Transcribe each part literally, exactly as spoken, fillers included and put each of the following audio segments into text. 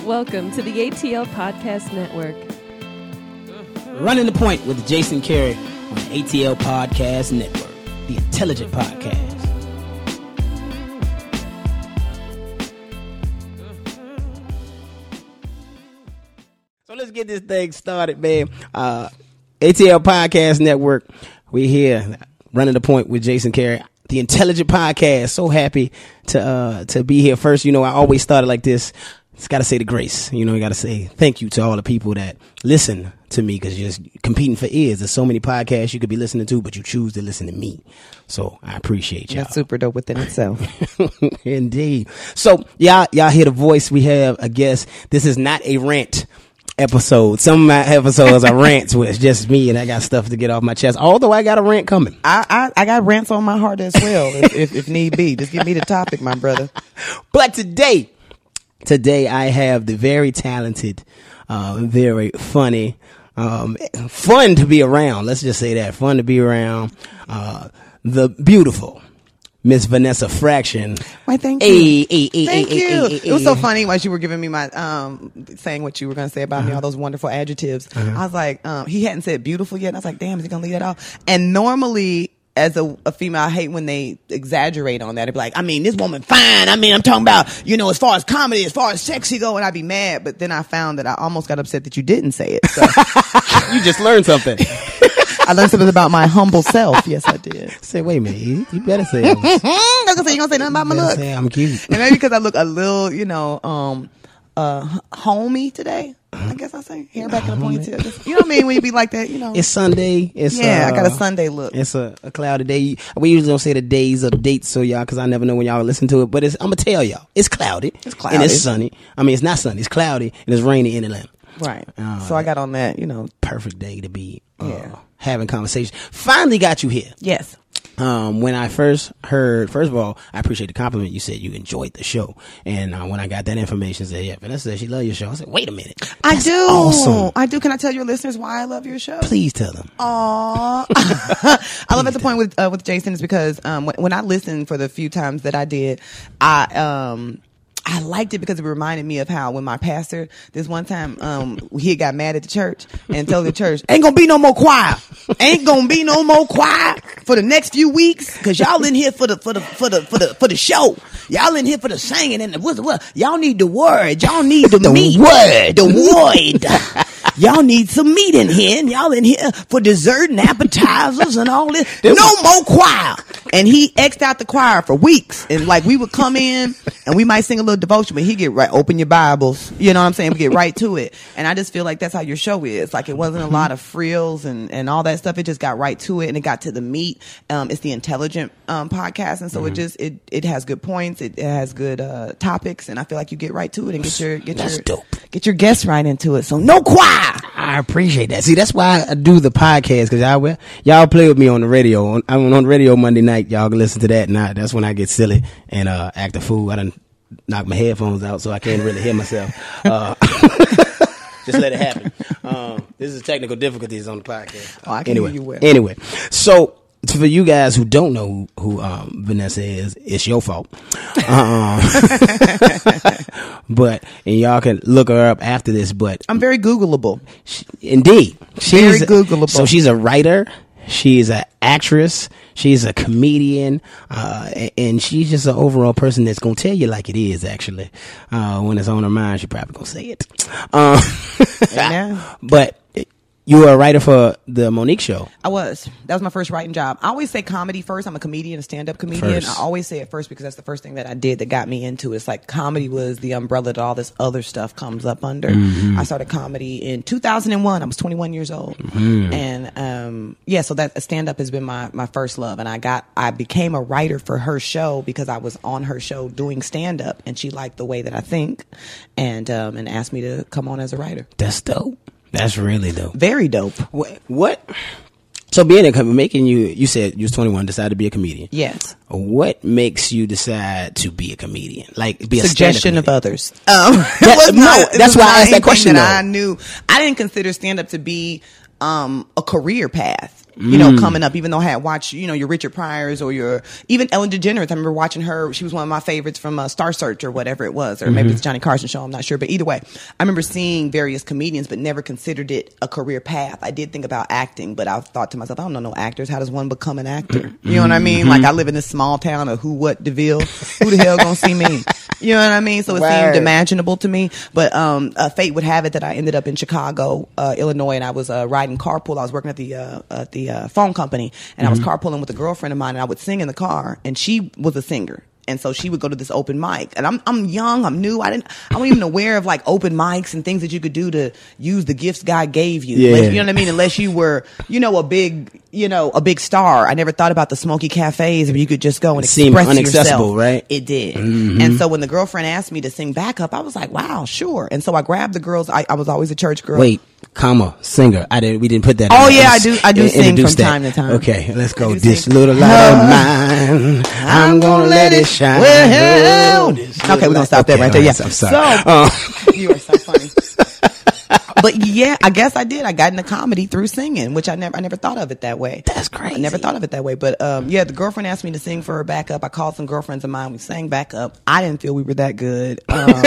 Welcome to the A T L Podcast Network. Running the Point with Jason Carey on the A T L Podcast Network, the intelligent podcast. So let's get this thing started, man. Uh, A T L Podcast Network, we're here, Running the Point with Jason Carey, the intelligent podcast. So happy to uh, to be here. First, you know, I always started like this. It's got to say the grace. You know, you got to say thank you to all the people that listen to me, because you're just competing for ears. There's so many podcasts you could be listening to, but you choose to listen to me. So I appreciate y'all. That's super dope within itself. Indeed. So y'all, y'all hear the voice. We have a guest. This is not a rant episode. Some of my episodes are rants where it's just me and I got stuff to get off my chest. Although I got a rant coming. I I, I got rants on my heart as well, if, if if need be. Just give me the topic, my brother. But today, today I have the very talented, uh, very funny, um, fun to be around. Let's just say that. Fun to be around. Uh, the beautiful Miss Vanessa Fraction. Why, thank you. Hey, hey, hey, thank hey, you. hey, hey, it was hey. so funny when you were giving me my, um, saying what you were going to say about uh-huh. me, all those wonderful adjectives. Uh-huh. I was like, um, he hadn't said beautiful yet. And I was like, damn, is he going to leave that off? And normally, as a, a female, I hate when they exaggerate on that. They'd be like, I mean, this woman fine. I mean, I'm talking about, you know, as far as comedy, as far as sexy go, and I'd be mad. But then I found that I almost got upset that you didn't say it. So. You just learned something. I learned something about my humble self. Yes, I did. Say, wait a minute. You, you better say it. I was gonna say, you gonna say nothing about my look. Say I'm cute. And maybe because I look a little, you know, um, uh, homey today. I guess I'll say hair back in a ponytail. Just, you know what I mean? When you be like that, you know. It's Sunday. It's yeah, uh, I got a Sunday look. It's a, a cloudy day. We usually don't say the days or the dates, so y'all, because I never know when y'all listen to it. But it's, I'm gonna tell y'all, it's cloudy. It's cloudy. And it's sunny. I mean, it's not sunny. It's cloudy and it's rainy in Atlanta. Right. Uh, so I got on that, you know. Perfect day to be uh, Yeah. having conversation. Finally got you here. Yes. Um, when I first heard, first of all, I appreciate the compliment. You said you enjoyed the show. And uh, when I got that information, said, yeah, Vanessa said she loved your show. I said, wait a minute. I That's do. Awesome. I do. Can I tell your listeners why I love your show? Please tell them. Aww. I love at the point with uh, with Jason is because um, when, when I listened for the few times that I did, I um. I liked it because it reminded me of how when my pastor, this one time, um, he had got mad at the church and told the church, ain't gonna be no more choir. Ain't gonna be no more choir for the next few weeks. Cause y'all in here for the, for the, for the, for the, for the show. Y'all in here for the singing and the, what, what, y'all need the word. Y'all need the, The meat. word. The word. Y'all need some meat in here, and y'all in here for dessert and appetizers and all this. No more choir. And he X'd out the choir for weeks. And like we would come in and we might sing a little devotion, but he get right, open your Bibles. You know what I'm saying? We get right to it. And I just feel like that's how your show is. Like it wasn't a lot of frills and, and all that stuff. It just got right to it and it got to the meat. Um, it's the intelligent, um, podcast. And so mm-hmm. it just, it, it has good points. It, it has good, uh, topics. And I feel like you get right to it and get your, get That's your, dope. get your guests right into it. So no choir. I appreciate that. See, that's why I do the podcast, because y'all, y'all play with me on the radio. On, I'm on the radio Monday night. Y'all can listen to that. And I, that's when I get silly and uh, act a fool. I done knock my headphones out, so I can't really hear myself. Uh, just let it happen. Um, this is technical difficulties on the podcast. Oh, I can anyway, hear you well. Anyway, so for you guys who don't know who, who um, Vanessa is, it's your fault. Um, but and y'all can look her up after this. But I'm very Googleable. she, indeed, she's Very Googleable. So she's a writer. She's an actress. She's a comedian, uh, and she's just an overall person that's gonna tell you like it is. Actually, uh, when it's on her mind, she probably gonna say it. Um, Yeah. but you were a writer for the Monique Show. I was. That was my first writing job. I always say comedy first. I'm a comedian, a stand-up comedian. First. I always say it first because that's the first thing that I did that got me into it. It's like comedy was the umbrella that all this other stuff comes up under. Mm-hmm. I started comedy in two thousand one. I was twenty-one years old. Mm-hmm. And, um, yeah, so that stand-up has been my, my first love. And I got, I became a writer for her show because I was on her show doing stand-up and she liked the way that I think and, um, and asked me to come on as a writer. That's dope. That's really dope. Very dope. What? what so being a making you, you said you was twenty-one, decided to be a comedian. Yes. What makes you decide to be a comedian? Like be a suggestion of comedian? others. Um, That- it was no, not- it that's was why I not asked that anything question, That though. I knew I didn't consider stand up to be um, a career path. you know, coming up, even though I had watched, you know, your Richard Pryors or your, even Ellen DeGeneres. I remember watching her. She was one of my favorites from uh, Star Search or whatever it was, or mm-hmm. maybe it's Johnny Carson show. I'm not sure. But either way, I remember seeing various comedians, but never considered it a career path. I did think about acting, but I thought to myself, I don't know no actors. How does one become an actor? You know what I mean? Mm-hmm. Like, I live in this small town of who, what, DeVille. Who the hell gonna see me? You know what I mean? So it Word. seemed imaginable to me. But um, uh, fate would have it that I ended up in Chicago, uh, Illinois, and I was uh, riding carpool. I was working at the uh, at the uh, phone company, and mm-hmm. I was carpooling with a girlfriend of mine, and I would sing in the car, and she was a singer. And so she would go to this open mic, and I'm I'm young, I'm new, I didn't, I wasn't even aware of like open mics and things that you could do to use the gifts God gave you. Yeah. Unless, you know what I mean? Unless you were, you know, a big, you know, a big star. I never thought about the smoky cafes where you could just go and it seemed express inaccessible, yourself. Right? It did. Mm-hmm. And so when the girlfriend asked me to sing backup, I was like, wow, sure. And so I grabbed the girls. I, I was always a church girl. Wait, comma, singer. I didn't. We didn't put that. Oh in yeah, I do. I do sing from that. time to time. Okay, let's go. This sing. Little light of mine, I'm gonna let it shine. Well, okay, we're gonna stop okay, that right there. Yeah, I'm sorry. So um. you are so funny. But yeah, I guess I did. I got into comedy through singing, which I never, I never thought of it that way. That's crazy. I never thought of it that way. But um, yeah, the girlfriend asked me to sing for her backup. I called some girlfriends of mine. We sang backup. I didn't feel we were that good. Um,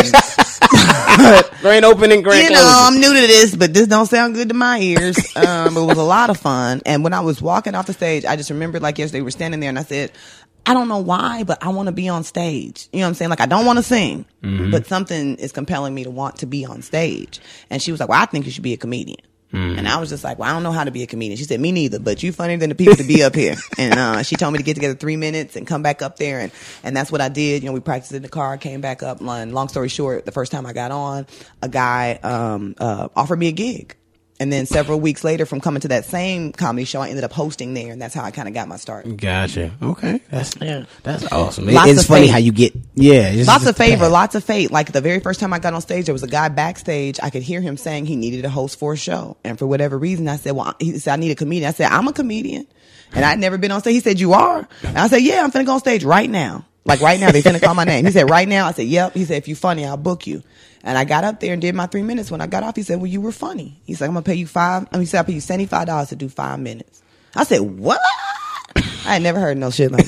Grand opening, grand You know, closing. I'm new to this, but this don't sound good to my ears. Um, it was a lot of fun. And when I was walking off the stage, I just remembered like yesterday we were standing there, and I said, I don't know why, but I want to be on stage. You know what I'm saying? Like, I don't want to sing, mm-hmm. but something is compelling me to want to be on stage. And she was like, well, I think you should be a comedian. Mm-hmm. And I was just like, well, I don't know how to be a comedian. She said, me neither, but you funnier than the people to be up here. And uh, she told me to get together three minutes and come back up there. And, and that's what I did. You know, we practiced in the car, came back up. And long story short, the first time I got on, a guy um, uh, offered me a gig. And then several weeks later, from coming to that same comedy show, I ended up hosting there, and that's how I kind of got my start. Gotcha. Okay, that's yeah. that's awesome. Lots it's of funny fate. how you get yeah. It's lots just of favor, bad. lots of fate. Like the very first time I got on stage, there was a guy backstage. I could hear him saying he needed a host for a show, and for whatever reason, I said, "Well," he said, "I need a comedian." I said, "I'm a comedian," and I'd never been on stage. He said, "You are?" And I said, "Yeah, I'm finna go on stage right now." Like right now, they finna call my name. He said, "Right now?" I said, "Yep." He said, "If you funny, I'll book you." And I got up there and did my three minutes. When I got off, he said, well, you were funny. He said, I'm going to pay you five. I mean, he said, I'll pay you seventy-five dollars to do five minutes. I said, what? I had never heard no shit like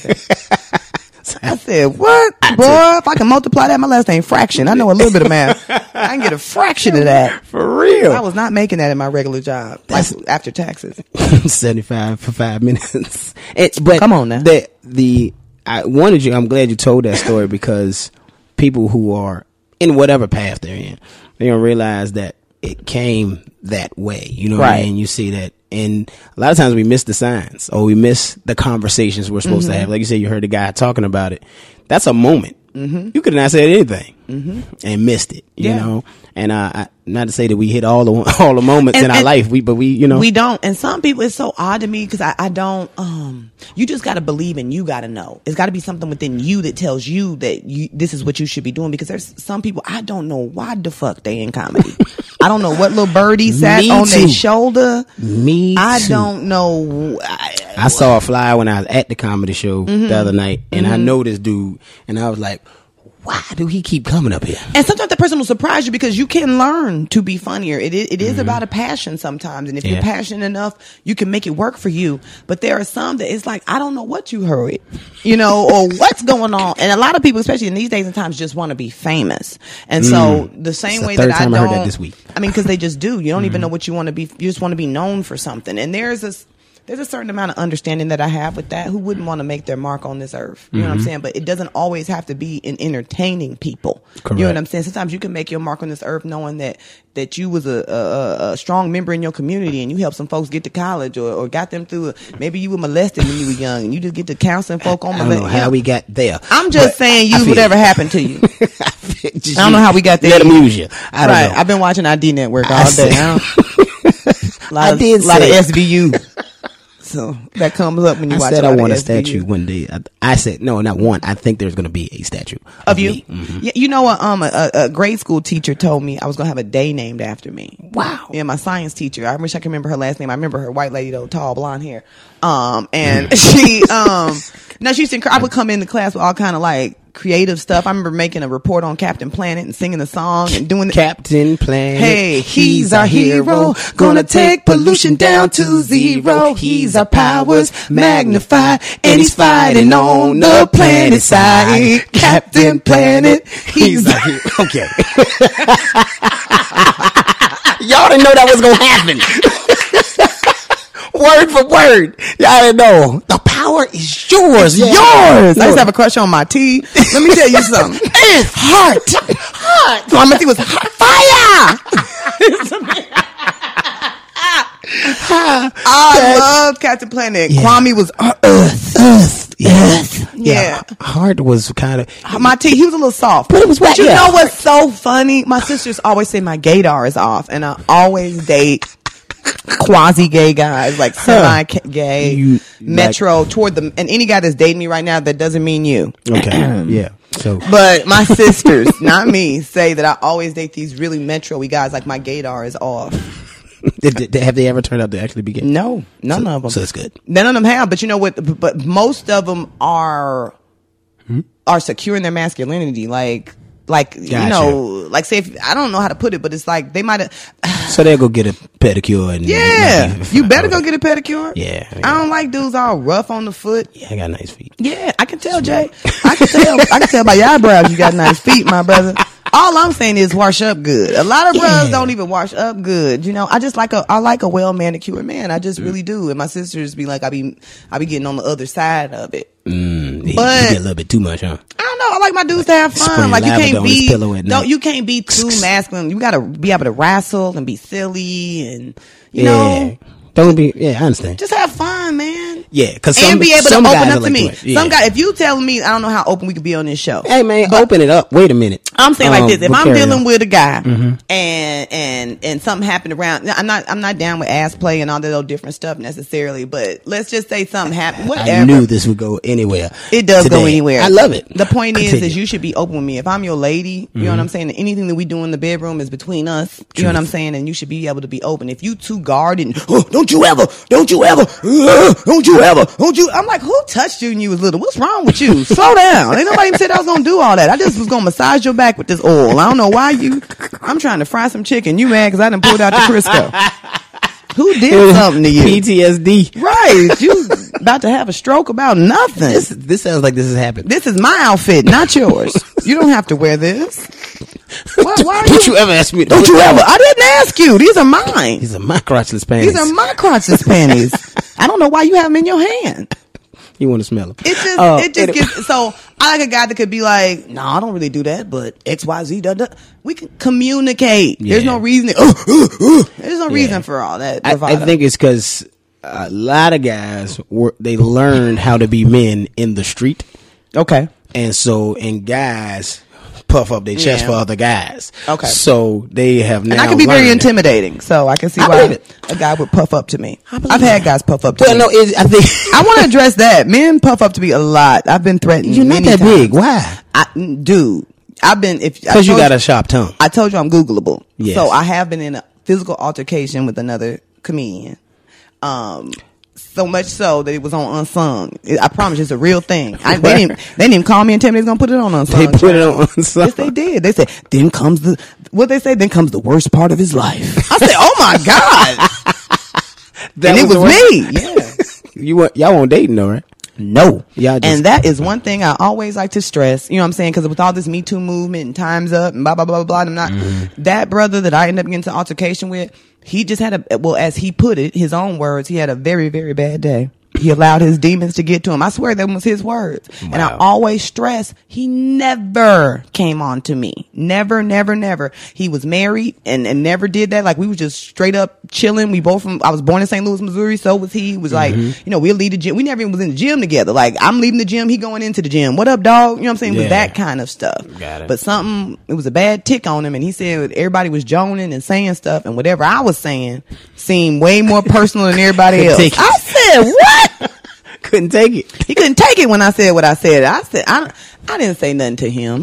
that. I said, what? Boy, if I can multiply that, my last name fraction. I know a little bit of math. I can get a fraction of that. For real. I was not making that in my regular job. That's like after taxes. seventy-five for five minutes. It's, but come on now. The, the, I wanted you, I'm glad you told that story because people who are in whatever path they're in, they don't realize that it came that way. You know what I mean? You see that. And a lot of times we miss the signs or we miss the conversations we're supposed mm-hmm. to have. Like you said, you heard the guy talking about it. That's a moment. Mm-hmm. You could have not said anything mm-hmm. and missed it, you yeah. know? And uh, I, not to say that we hit all the all the moments and, in our life, we but we, you know. We don't. And some people, it's so odd to me because I, I don't, um, you just got to believe and you got to know. It's got to be something within you that tells you that you this is what you should be doing because there's some people, I don't know why the fuck they in comedy. I don't know what little birdie sat Me on too. their shoulder. Me I too. don't know. I, I saw a flyer when I was at the comedy show mm-hmm. the other night, and mm-hmm. I know this dude, and I was like, why do he keep coming up here? And sometimes that person will surprise you because you can learn to be funnier. It is, it is mm-hmm. about a passion sometimes. And if yeah. you're passionate enough, you can make it work for you. But there are some that it's like, I don't know what you heard, you know, or what's going on. And a lot of people, especially in these days and times, just want to be famous. And mm. so the same it's way the third that time I I don't, heard that this week. I mean, because they just do. You don't mm-hmm. even know what you want to be. You just want to be known for something. And there's this. There's a certain amount of understanding that I have with that. Who wouldn't want to make their mark on this earth? You mm-hmm. know what I'm saying? But it doesn't always have to be in entertaining people. Correct. You know what I'm saying? Sometimes you can make your mark on this earth knowing that that you was a, a, a strong member in your community and you helped some folks get to college or, or got them through. A, maybe you were molested when you were young and you just get to counseling folk on molestation. I don't know how we got there. I'm just saying use whatever you. happened to you. I don't know how we got there. Let them use you. I don't right. know. I've been watching I D Network all I day. I, a lot I of, did a lot of say S V U. So that comes up when you I watch. said a lot I want of a statue one day. I, I said no, not one. I think there's going to be a statue of, of you. Mm-hmm. Yeah, you know what? Um, a, a grade school teacher told me I was going to have a day named after me. Wow. Yeah, my science teacher. I wish I could remember her last name. I remember her, white lady though, tall, blonde hair. Um, and she um, no, she used to. I would come into class with all kind of like creative stuff. I remember making a report on Captain Planet and singing the song and doing the Captain Planet. Hey, he's our hero, gonna take pollution down to zero. He's our powers magnified, and he's fighting on the planet side. Captain Planet, he's our hero. Okay. Y'all didn't know that was gonna happen. Word for word. Y'all didn't know. The power is yours. Yeah. Yours. I used to have a crush on my tea. Let me tell you something. It's heart. Heart. So my tea was hot fire. I love Captain Planet. Yeah. Kwame was Earth. Earth. Yes. Yeah. yeah. Heart was kind of. My tea, he was a little soft. But it was wet. But you yeah. know what's so funny? My sisters always say my gaydar is off, and I always date quasi-gay guys, like semi-gay, you, metro, like, toward them. And any guy that's dating me right now, that doesn't mean you. Okay. Yeah. So, but my sisters, not me, say that I always date these really metro-y guys, like my gaydar is off. did, did, have they ever turned out to actually be gay? No, none so, of them. So that's good. None of them have, but you know what? But most of them are hmm? are secure in their masculinity, like. Like, gotcha. You know, like say, if, I don't know how to put it, but it's like they might have. So they'll go get a pedicure. And yeah. You better go get a pedicure. Yeah, yeah. I don't like dudes all rough on the foot. Yeah, I got nice feet. Yeah, I can tell, Jay. I can tell. I can tell by your eyebrows you got nice feet, my brother. All I'm saying is wash up good. A lot of yeah. brothers don't even wash up good. You know, I just like a, I like a well manicured man. I just mm. really do. And my sisters be like, I be, I be getting on the other side of it. Mm, yeah, but you get a little bit too much, huh? I don't know. I like my dudes to have fun. Spraying like you can't be, don't you can't be too masculine. You gotta be able to wrestle and be silly and you yeah. know. Don't be, yeah, I understand. Just have fun, man. Yeah, because some and be able to open up to like me. Yeah. Some guy, if you tell me, I don't know how open we could be on this show. Hey man, but open it up. Wait a minute. I'm saying um, like this: if I'm dealing on. with a guy mm-hmm. and and and something happened around, I'm not I'm not down with ass play and all that old different stuff necessarily. But let's just say something happened. Whatever. I knew this would go anywhere. It does today. go anywhere. I love it. The point Continue. is, is you should be open with me. If I'm your lady, you mm-hmm. know what I'm saying. Anything that we do in the bedroom is between us. You Truth. know what I'm saying, and you should be able to be open. If you too guarded, oh, don't you ever, don't you ever, uh, don't you ever, don't you? I'm like, who touched you when you was little? What's wrong with you? Slow down. Ain't nobody even said I was gonna do all that. I just was gonna massage your back with this oil. I don't know why you. I'm trying to fry some chicken. You mad because I done pulled out the Crisco. Who did something to you? P T S D. Right. You about to have a stroke about nothing. This, this sounds like this has happened. This is my outfit, not yours. You don't have to wear this. Why, why don't you, you ever ask me? Don't you ever? I didn't ask you. These are mine. These are my crotchless panties. These are my crotchless panties. I don't know why you have them in your hand. You want to smell them? It just, uh, it just gets. So I like a guy that could be like, "No, nah, I don't really do that," but X, Y, Z, da, da. We can communicate. Yeah. There's no reason. To, uh, uh, uh. There's no yeah. reason for all that. I, I think it's because a lot of guys were they learned how to be men in the street. Okay, and so and guys puff up their chest yeah. for other guys. Okay. So they have now and I can be learned. very intimidating, so I can see I why a guy would puff up to me. I've had guys puff up to well, me. No, it, I think I want to address that. Men puff up to me a lot. I've been threatened. You're not many that times. big. Why? I, dude, I've been if because you got you, a sharp tongue. I told you I'm Googleable. Yes. So I have been in a physical altercation with another comedian. Um. So much so that it was on Unsung. I promise you, it's a real thing. I, they didn't. They didn't even call me and tell me they was gonna put it on Unsung. They put it on Unsung. Yes, they did. They said, "Then comes the what they say. Then comes the worst part of his life." I said, "Oh my god!" and it was, was me. Yeah. You want y'all won't dating though, right? No. Y'all just, and that is one thing I always like to stress. You know what I'm saying? Because with all this Me Too movement and Time's Up and blah blah blah blah, I'm not mm-hmm. that brother that I ended up getting into altercation with. He just had a, well, as he put it, his own words, he had a very, very bad day. He allowed his demons to get to him. I swear that was his words. Wow. And I always stress, he never came on to me. Never, never, never. He was married and, and never did that. Like we was just straight up chilling. We both from, I was born in Saint Louis, Missouri. So was he. He was like, mm-hmm. you know, we'll leave the gym. We never even was in the gym together. Like I'm leaving the gym. He going into the gym. What up, dog? You know what I'm saying? Yeah. It was that kind of stuff. Got it. But something, it was a bad tick on him. And he said everybody was joning and saying stuff. And whatever I was saying seemed way more personal than everybody else. I said, what? Couldn't take it. He couldn't take it when I said what I said. I said I, I didn't say nothing to him.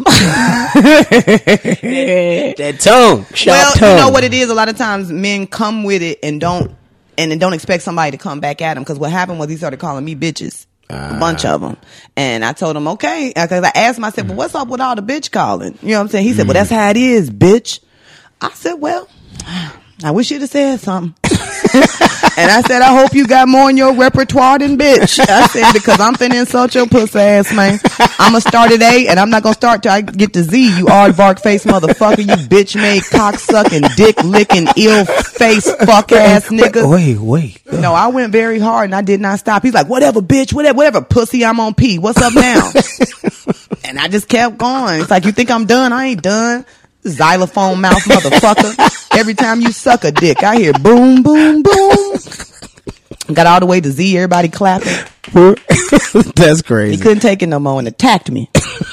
that, that tongue, sharp well, tongue. You know what it is. A lot of times men come with it and don't and then don't expect somebody to come back at them. Because what happened was he started calling me bitches. A bunch of them. And I told him, okay. Because I asked him, I said, well, what's up with all the bitch calling? You know what I'm saying? He said, well, that's how it is, bitch. I said, well, I wish you'd have said something. And I said, I hope you got more in your repertoire than bitch. I said, because I'm finna insult your pussy ass, man. I'm gonna start at A, and I'm not gonna start till I get to Z, you aardvark face motherfucker, you bitch made cock sucking, dick licking, ill face fuck ass nigga. Wait, wait. No, I went very hard and I did not stop. He's like, whatever, bitch, whatever, whatever, pussy, I'm on P. What's up now? And I just kept going. It's like, you think I'm done? I ain't done. Xylophone mouth motherfucker. Every time you suck a dick, I hear boom, boom, boom. Got all the way to Z, everybody clapping. That's crazy. He couldn't take it no more and attacked me.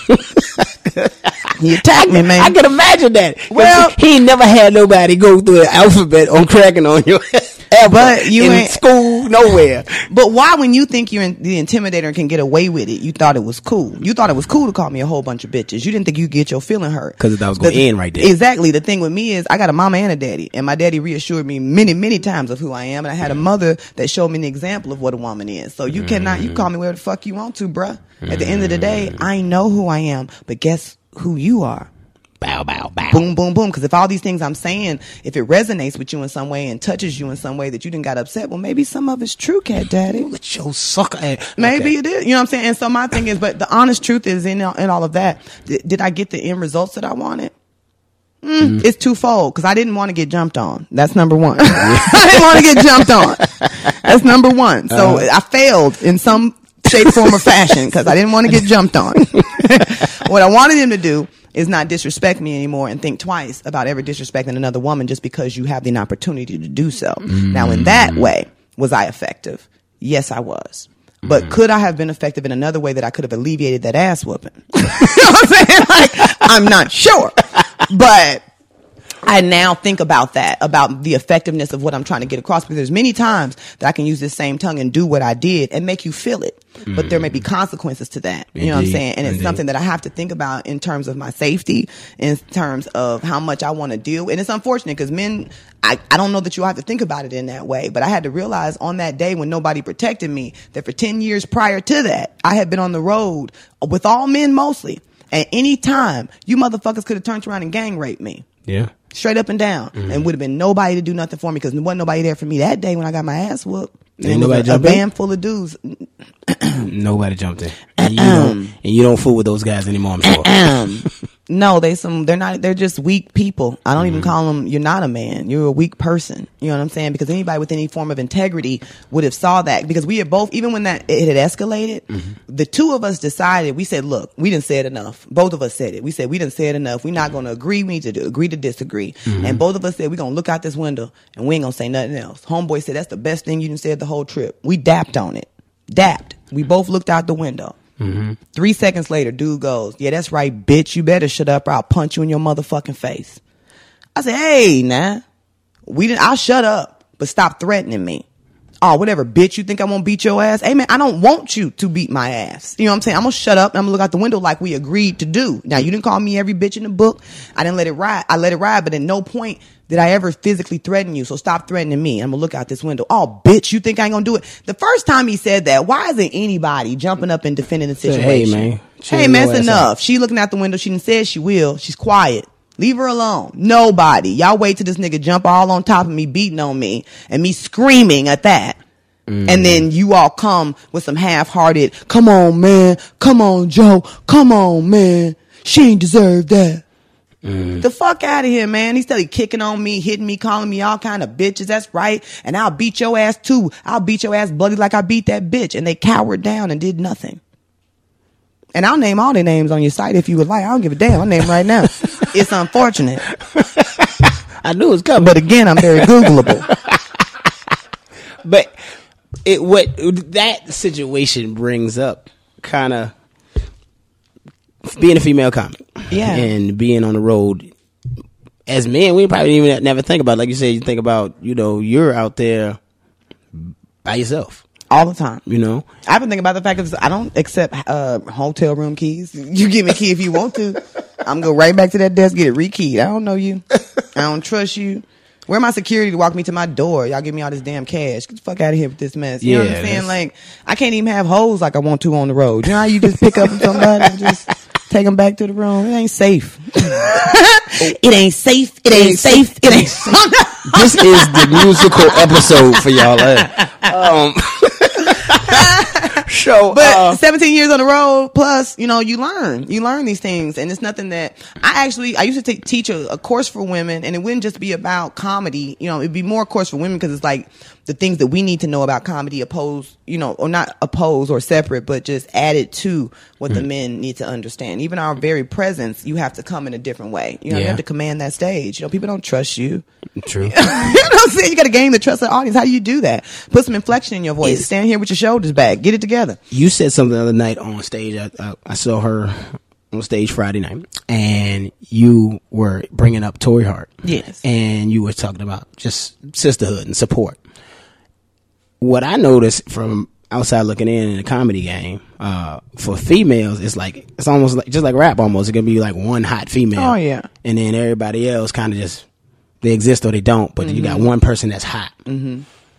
He attacked me, man. I can imagine that. Well, he ain't never had nobody go through the alphabet on cracking on you. Ever. But you in ain't school, nowhere. But why, when you think you're in, the intimidator and can get away with it, you thought it was cool? You thought it was cool to call me a whole bunch of bitches. You didn't think you could get your feeling hurt because that was going to end right there. Exactly. The thing with me is I got a mama and a daddy, and my daddy reassured me many, many times of who I am, and I had a mother that showed me an example of what a woman is. So you mm. cannot, you call me whatever the fuck you want to, bruh. At the end of the day, I know who I am, but guess who you are? Bow, bow, bow. Boom, boom, boom. Because if all these things I'm saying, if it resonates with you in some way and touches you in some way that you didn't got upset, well, maybe some of it's true, cat daddy. Let your sucker ass. Maybe Okay. it is. You know what I'm saying? And so my thing is, but the honest truth is in, in all of that, did, did I get the end results that I wanted? Mm, mm-hmm. It's twofold, because I didn't want to get jumped on. That's number one. I didn't want to get jumped on. That's number one. So uh-huh. I failed in some shape, form, or fashion because I didn't want to get jumped on. What I wanted him to do is not disrespect me anymore and think twice about ever disrespecting another woman just because you have the opportunity to do so. Mm. Now, in that way, was I effective? Yes, I was. But mm. could I have been effective in another way that I could have alleviated that ass whooping? You know what I'm saying? Like, I'm not sure. But I now think about that, about the effectiveness of what I'm trying to get across, because there's many times that I can use this same tongue and do what I did and make you feel it. Mm. But there may be consequences to that. You Indeed. know what I'm saying? And it's Indeed. something that I have to think about in terms of my safety, in terms of how much I want to deal. And it's unfortunate because men, I, I don't know that you have to think about it in that way, but I had to realize on that day when nobody protected me that for ten years prior to that, I had been on the road with all men mostly. And any time you motherfuckers could have turned around and gang raped me. Yeah. Straight up and down. Mm-hmm. And would have been nobody to do nothing for me because there wasn't nobody there for me that day when I got my ass whooped. Ain't nobody a, jumped a in? van full of dudes. Nobody jumped in. And you, don't, and you don't fool with those guys anymore, I'm sure. No, they some they're not they're just weak people. I don't mm-hmm. even call them you're not a man. You're a weak person. You know what I'm saying? Because anybody with any form of integrity would have saw that. Because we had both, even when that it had escalated, mm-hmm. the two of us decided, we said, look, we didn't say it enough. Both of us said it. We said we didn't say it enough. We're not gonna agree, we need to do, agree to disagree. Mm-hmm. And both of us said we're gonna look out this window and we ain't gonna say nothing else. Homeboy said that's the best thing you done said the whole trip. We dapped on it. Dapped. We both looked out the window. Mm-hmm. Three seconds later, dude goes, yeah, that's right, bitch. You better shut up or I'll punch you in your motherfucking face. I said, hey, nah. We didn't, I'll shut up, but stop threatening me. Oh, whatever, bitch. You think I won't beat your ass? Hey, man, I don't want you to beat my ass. You know what I'm saying? I'm going to shut up and I'm going to look out the window like we agreed to do. Now, you didn't call me every bitch in the book. I didn't let it ride. I let it ride, but at no point did I ever physically threaten you. So stop threatening me. I'm going to look out this window. Oh, bitch, you think I ain't going to do it? The first time he said that, why isn't anybody jumping up and defending the situation? Hey, man. Hey, man, that's enough. She looking out the window. She done said she will. She's quiet. Leave her alone. Nobody. Y'all wait till this nigga jump all on top of me, beating on me, and me screaming at that. Mm. And then you all come with some half-hearted, come on, man. Come on, Joe. Come on, man. She ain't deserve that. Mm. The fuck out of here, man. He's still kicking on me, hitting me, calling me all kind of bitches. That's right. And I'll beat your ass too. I'll beat your ass bloody like I beat that bitch. And they cowered down and did nothing. And I'll name all their names on your site if you would like. I don't give a damn. I'll name them right now. It's unfortunate. I knew it was coming. But again, I'm very Googleable. But it what that situation brings up kind of being a female comic, yeah, and being on the road as men, we probably even never think about, like you said, you think about, you know, you're out there by yourself all the time. You know, I've been thinking about the fact that I don't accept uh, hotel room keys. You give me a key if you want to. I'm gonna go right back to that desk, get it rekeyed. I don't know you. I don't trust you. Where my security to walk me to my door? Y'all give me all this damn cash. Get the fuck out of here with this mess. You Yeah, know what I'm saying? that's- Like, I can't even have hoes like I want to on the road. You know how you just pick up somebody and just take them back to the room? It ain't safe. It ain't safe. It ain't safe. It ain't safe. This is the musical episode for y'all. Uh, um, so, But uh, seventeen years on the road, plus, you know, you learn. You learn these things. And it's nothing that... I actually... I used to take, teach a, a course for women, and it wouldn't just be about comedy. You know, it'd be more a course for women because it's like the things that we need to know about comedy opposed, you know, or not opposed or separate, but just added to what mm. the men need to understand. Even our very presence, you have to come in a different way. You know, yeah. you have to command that stage. You know, people don't trust you. True. You know what I'm saying? You got to gain the trust of the audience. How do you do that? Put some inflection in your voice. It's, Stand here with your shoulders back. Get it together. You said something the other night on stage. I, I, I saw her on stage Friday night, and you were bringing up Tory Hart. Yes. And you were talking about just sisterhood and support. What I noticed from outside looking in in the comedy game, uh, for females, it's like, it's almost like, just like rap almost. It's going to be like one hot female. Oh, yeah. And then everybody else kind of just, they exist or they don't, but mm-hmm. you got one person that's hot. Mm-hmm.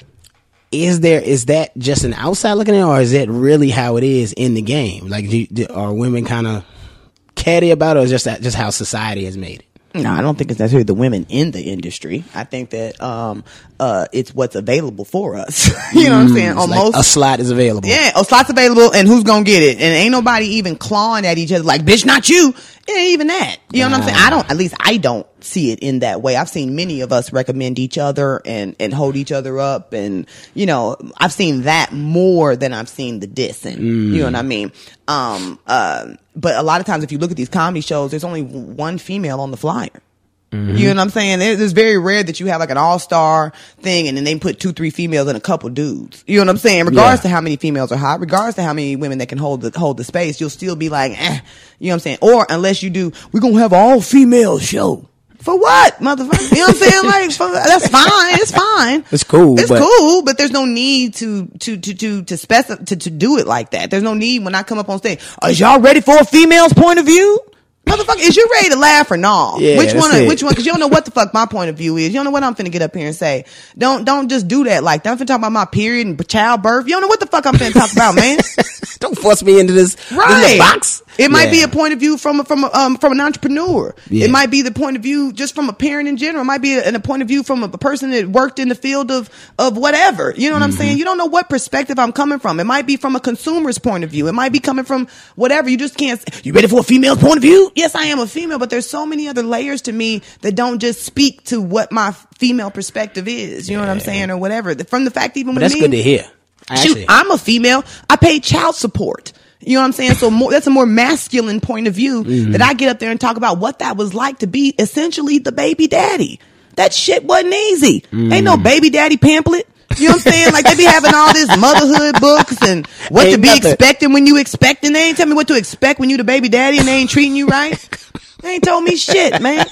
Is there, is that just an outside looking in, or is that really how it is in the game? Like, do, do, are women kind of catty about it, or is just that, just how society has made it? No, I don't think it's necessarily the women in the industry. I think that um, uh, it's what's available for us. You know what I'm saying? It's Almost like a slot is available. Yeah, a slot's available, and who's gonna get it? And ain't nobody even clawing at each other like, bitch, not you. It ain't even that. You know what I'm saying? I don't, at least I don't see it in that way. I've seen many of us recommend each other and, and hold each other up. And, you know, I've seen that more than I've seen the dissing. Mm. You know what I mean? Um, uh, but a lot of times if you look at these comedy shows, there's only one female on the flyer. Mm-hmm. You know what I'm saying? It's very rare that you have like an all-star thing and then they put two, three females and a couple dudes. You know what I'm saying? Regardless yeah. to how many females are hot, regardless to how many women that can hold the hold the space, you'll still be like, eh. You know what I'm saying? Or unless you do, we're going to have an all-female show. For what, motherfucker? You know what I'm saying? Like, for, that's fine. It's fine. It's cool. It's but- cool, but there's no need to to to to to specify to, to do it like that. There's no need when I come up on stage. Are y'all ready for a female's point of view? Motherfucker, is you ready to laugh or no? Yeah, which one? it. Which one? Because you don't know what the fuck my point of view is. You don't know what I'm finna get up here and say. Don't don't just do that like that. I'm finna talk about my period and childbirth. You don't know what the fuck I'm finna talk about, man. Don't force me into this, right. this little box. It might yeah. be a point of view from a, from a, um from an entrepreneur. Yeah. It might be the point of view just from a parent in general. It might be a, a point of view from a, a person that worked in the field of of whatever. You know what mm-hmm. I'm saying? You don't know what perspective I'm coming from. It might be from a consumer's point of view. It might be coming from whatever. You just can't. You ready for a female's point of view? Yes, I am a female, but there's so many other layers to me that don't just speak to what my female perspective is. You know yeah. what I'm saying, or whatever. From the fact even but with that's me, good to hear. Shoot, Actually. I'm a female. I pay child support. You know what I'm saying? So more, that's a more masculine point of view mm-hmm. that I get up there and talk about what that was like to be essentially the baby daddy. That shit wasn't easy. Mm. Ain't no baby daddy pamphlet. You know what I'm saying? Like they be having all this motherhood books and what ain't to be nothing. Expecting when you expecting. They ain't tell me what to expect when you the baby daddy and they ain't treating you right. They ain't told me shit, man.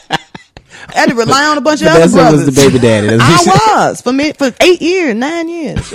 I had to rely on a bunch of other brothers. Was the baby daddy. That's I was for me for eight years, nine years.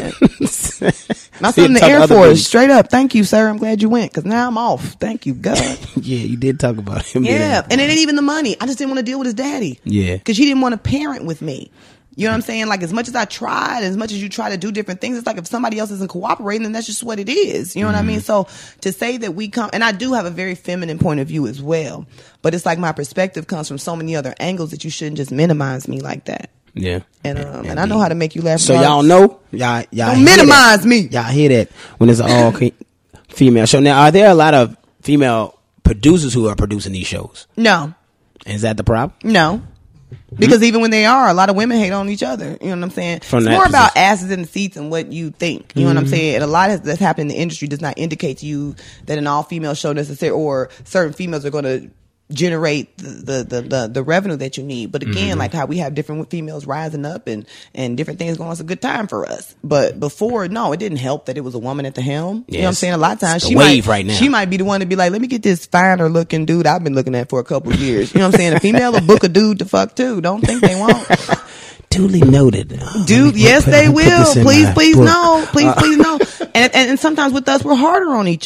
My son in the Air Force, babies. Straight up. Thank you, sir. I'm glad you went because now I'm off. Thank you, God. Yeah, you did talk about him. Yeah, and it ain't even the money. I just didn't want to deal with his daddy. Yeah, because he didn't want to parent with me. You know what I'm saying? Like as much as I tried, as much as you try to do different things, it's like if somebody else isn't cooperating, then that's just what it is. You know mm. what I mean? So to say that we come, and I do have a very feminine point of view as well, but it's like my perspective comes from so many other angles that you shouldn't just minimize me like that. Yeah. And um, and I know how to make you laugh. So y'all know, y'all, y'all don't minimize that. me. Y'all hear that when it's all female show. Now, are there a lot of female producers who are producing these shows? No. Is that the problem? No. Because mm-hmm. even when they are, a lot of women hate on each other. You know what I'm saying? From it's more position. about asses in the seats and what you think. You know mm-hmm. what I'm saying? And a lot of that's happened in the industry does not indicate to you that an all-female show necessarily or certain females are going to generate the, the, the, the revenue that you need. But again, mm-hmm. like how we have different females rising up and, and different things going on, it's a good time for us. But before, no, it didn't help that it was a woman at the helm. Yes. You know what I'm saying? A lot of times she wave might, right now. she might be the one to be like, let me get this finer looking dude I've been looking at for a couple of years. You know what I'm saying? A female will book a dude to fuck too. Don't think they won't. Duly noted. Oh, Dude, yes, put, they will. Please, please, book. no. Please, uh, please, no. And, and and sometimes with us, we're harder on each other.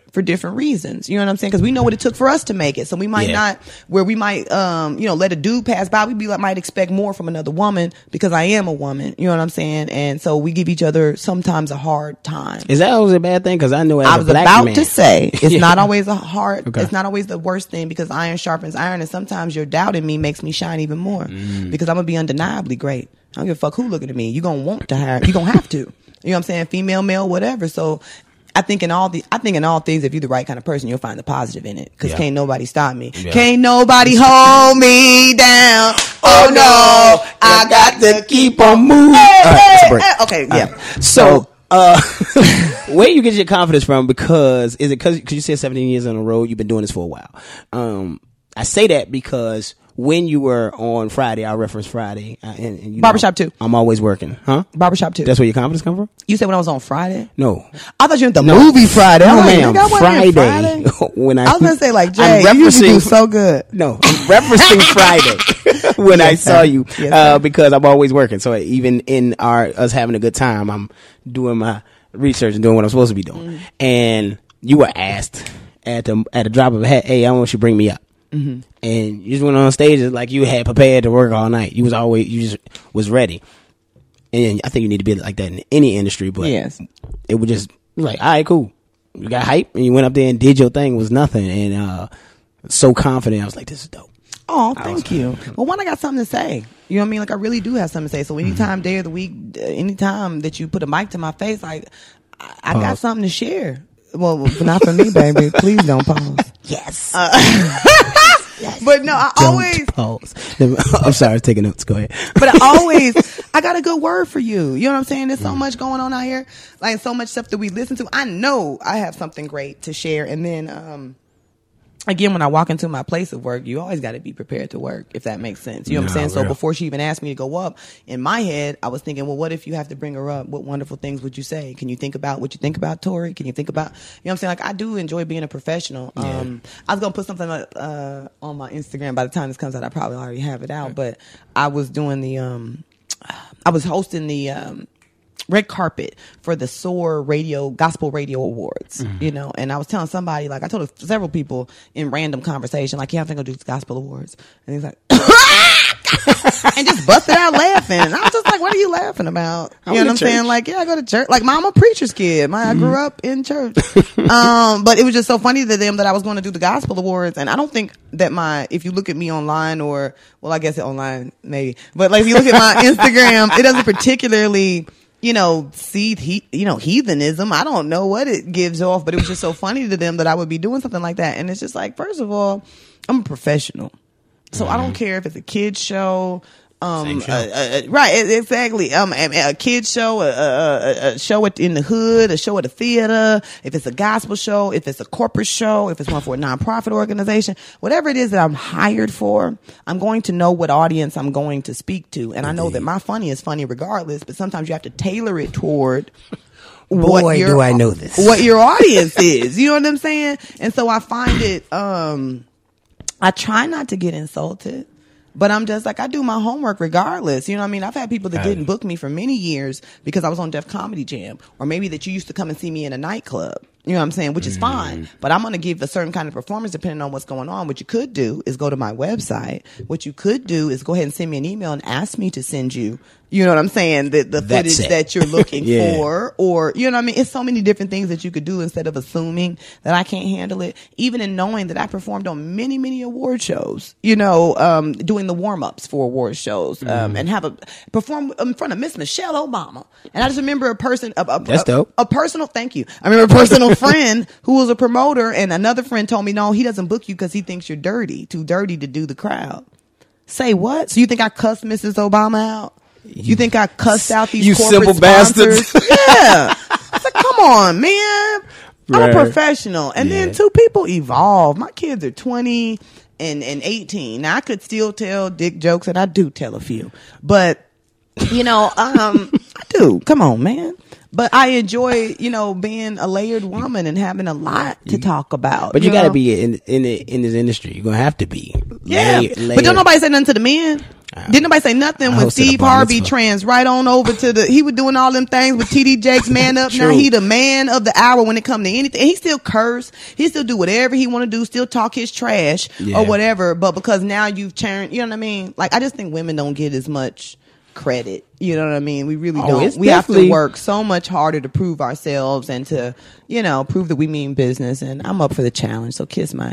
for different reasons. You know what I'm saying? Because we know what it took for us to make it. So we might Yeah. not, where we might, um, you know, let a dude pass by. We be like, might expect more from another woman because I am a woman. You know what I'm saying? And so we give each other sometimes a hard time. Is that always a bad thing? Because I know as I a was black about man, to say it's Yeah. not always a hard. Okay. It's not always the worst thing because iron sharpens iron, and sometimes your doubt in me makes me shine even more Mm. because I'm gonna be undeniably great. I don't give a fuck who looking at me. You gonna want to hire. You gonna have to. You know what I'm saying? Female, male, whatever. So I think in all the, I think in all things, if you're the right kind of person, you'll find the positive in it. Because Yeah. can't nobody stop me. Yeah. Can't nobody hold me down. Oh no, I got to keep on moving. Hey, All right, hey, it's a break. hey. Okay, yeah. All right. So, uh, where you get your confidence from? Because is it because you said seventeen years on the road? You've been doing this for a while. Um, I say that because when you were on Friday, I referenced Friday, uh, and, and you Barbershop know, too. I'm always working, huh? Barbershop too. That's where your confidence come from? You said when I was on Friday? No, I thought you meant the No. movie Friday. No, I'm like, ma'am. nigga, I wasn't in Friday. When I, I was gonna say like, I'm Jay, you used to do referencing- so good. No, I'm referencing Friday when I Yes, saw sir. you, Yes, uh, sir. because I'm always working. So even in our us having a good time, I'm doing my research and doing what I'm supposed to be doing. Mm-hmm. And you were asked at the at a drop of a hat, "Hey, I want you to bring me up." Mm-hmm. And you just went on stage like you had prepared to work all night. You was always you just was ready. And I think you need to be like that in any industry, but Yes. it was just it was like, all right, cool. You got hype and you went up there and did your thing. It was nothing, and uh, so confident. I was like, this is dope. Oh, thank you. Well, one, I got something to say. You know what I mean? Like, I really do have something to say. So anytime, day of the week, uh, anytime that you put a mic to my face, like, I, I got Pause. something to share. Well, not for me, baby. Please don't pause. Yes. But no, I always, Pause. I'm sorry, taking notes. Go ahead. but I always, I got a good word for you. You know what I'm saying? There's so much going on out here, like so much stuff that we listen to. I know I have something great to share. And then, um, again, when I walk into my place of work, you always got to be prepared to work, if that makes sense. You know what I'm Nah, saying? So real. before she even asked me to go up, in my head, I was thinking, well, what if you have to bring her up? What wonderful things would you say? Can you think about what you think about Tori? Can you think about, you know what I'm saying? Like, I do enjoy being a professional. Yeah. Um, I was going to put something up, uh, on my Instagram. By the time this comes out, I probably already have it out. But I was doing the, um, I was hosting the, um, red carpet for the S O A R Radio Gospel Radio Awards, Mm-hmm. you know, and I was telling somebody, like, I told several people in random conversation, like, yeah, I think I'll do Gospel Awards, and he's like, and just busted out laughing. I was just like, what are you laughing about? I You know went what I'm to saying? church. Like, yeah, I go to church. Like, I'm a preacher's kid. My, I grew Mm-hmm. up in church. um, but it was just so funny to them that I was going to do the Gospel Awards, and I don't think that my, if you look at me online or, well, I guess online maybe, but like if you look at my Instagram, it doesn't particularly, you know, see, he, you know, heathenism. I don't know what it gives off, but it was just so funny to them that I would be doing something like that. And it's just like, first of all, I'm a professional. So I don't care if it's a kid's show, um, Same show. uh, uh, right, e- exactly. Um, a, a kid's show, a, a, a, a show at, in the hood, a show at a theater, if it's a gospel show, if it's a corporate show, if it's one for a nonprofit organization, whatever it is that I'm hired for, I'm going to know what audience I'm going to speak to. And I know that my funny is funny regardless, but sometimes you have to tailor it toward what Boy, your, do I know this. what your audience is. You know what I'm saying? And so I find it, um, I try not to get insulted, but I'm just like, I do my homework regardless. You know what I mean? I've had people that Right. didn't book me for many years because I was on Def Comedy Jam, or maybe that you used to come and see me in a nightclub. You know what I'm saying? Which is Mm-hmm. fine, but I'm going to give a certain kind of performance depending on what's going on. What you could do is go to my website. What you could do is go ahead and send me an email and ask me to send you, you know what I'm saying? The, the That's footage it. that you're looking Yeah. for, or, you know what I mean? It's so many different things that you could do instead of assuming that I can't handle it. Even in knowing that I performed on many, many award shows, you know, um, doing the warm ups for award shows, um, Mm-hmm. and have a perform in front of Miss Michelle Obama. And I just remember a person, a, a, That's a, dope. a personal, thank you. I remember a personal friend who was a promoter, and another friend told me, no, he doesn't book you because he thinks you're dirty, too dirty to do the crowd. Say what? So you think I cussed Missus Obama out? You think I cussed out these you corporate simple sponsors? bastards. Yeah. I said, come on, man. I'm Right. a professional. And Yeah. then two people evolve. My kids are twenty and, and eighteen. Now I could still tell dick jokes, and I do tell a few. But, you know, um, I do. Come on, man. But I enjoy, you know, being a layered woman and having a lot to talk about. But you, know? got to be in in the, in this industry. You're gonna have to be. Yeah. Lay- But don't layered. nobody say nothing to the men. Didn't nobody say nothing when Steve Harvey trans right on over to the, he was doing all them things with T D Jakes, Man Up. Now he the man of the hour when it come to anything. He still curse. He still do whatever he want to do, still talk his trash yeah. or whatever. But because now you've turned, you know what I mean? Like, I just think women don't get as much credit. You know what I mean? We really oh, don't. We have to work so much harder to prove ourselves and to, you know, prove that we mean business. And I'm up for the challenge. So kiss my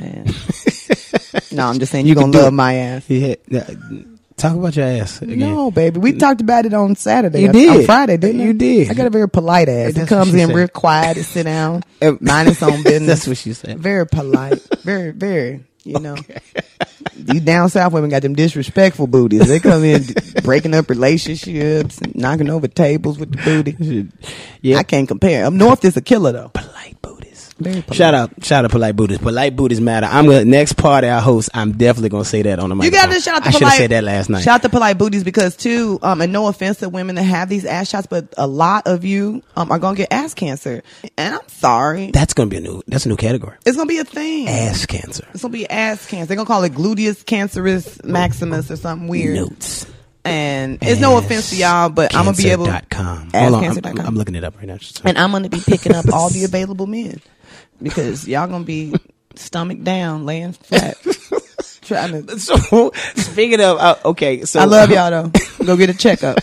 ass. No, I'm just saying you're going to love my ass. Yeah. Talk about your ass again. No, baby. We talked about it on Saturday. You did. On Friday, didn't you? You did. I got a very polite ass. That's it comes in said. real quiet. It sit down. Mind its own business. That's what she said. Very polite. Very, very, you know. Okay. These down south women got them disrespectful booties. They come in breaking up relationships and knocking over tables with the booty. Yeah. I can't compare. Up north is a killer, though. Polite booties. Very polite. Shout out, shout out, polite booties. Polite booties matter. I'm gonna next party I host. I'm definitely gonna say that on the mic. You gotta shout out to I should polite. have said that last night. Shout out to polite booties because too, um, and no offense to women that have these ass shots, but a lot of you um are gonna get ass cancer, and I'm sorry. That's gonna be a new. That's a new category. It's gonna be a thing. Ass cancer. It's gonna be ass cancer. They're gonna call it gluteus cancerous maximus or something weird. Notes. And it's no offense to y'all, but I'm gonna be able. Com. Hold on, I'm, I'm looking it up right now. And I'm gonna be picking up all the available men. Because y'all gonna be stomach down, laying flat, trying to. So speaking of, uh, okay, so I love y'all though. Go get a checkup.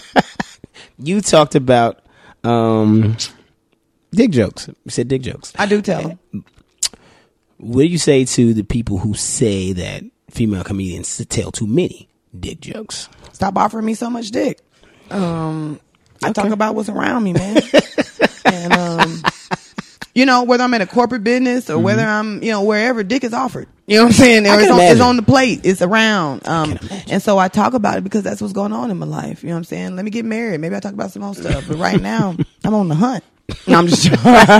You talked about um, dick jokes. You said dick jokes. I do tell them. What do you say to the people who say that female comedians tell too many dick jokes? Stop offering me so much dick. Um, I okay. talk about what's around me, man, and um. You know, whether I'm in a corporate business or mm-hmm. whether I'm, you know, wherever dick is offered. You know what I'm saying? It's on, it's on the plate. It's around. Um, and so I talk about it because that's what's going on in my life. You know what I'm saying? Let me get married. Maybe I talk about some more stuff. But right now, I'm on the hunt. No, I'm just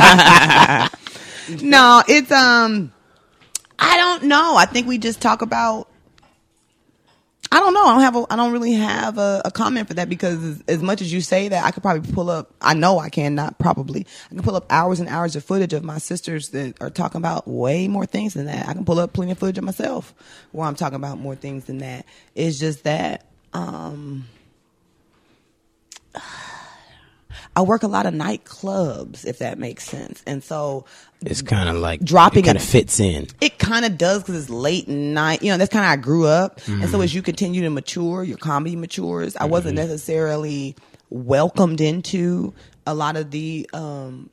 No, it's, um, I don't know. I think we just talk about, I don't know. I don't have a, I don't really have a, a comment for that because as, as much as you say that, I could probably pull up, I know I can, not probably, I can pull up hours and hours of footage of my sisters that are talking about way more things than that. I can pull up plenty of footage of myself where I'm talking about more things than that. It's just that, um, I work a lot of nightclubs, if that makes sense. And so it's kind of like dropping it kind of fits in. It kind of does because it's late night. You know, that's kind of how I grew up. Mm-hmm. And so as you continue to mature, your comedy matures. I wasn't mm-hmm. necessarily welcomed into a lot of the um,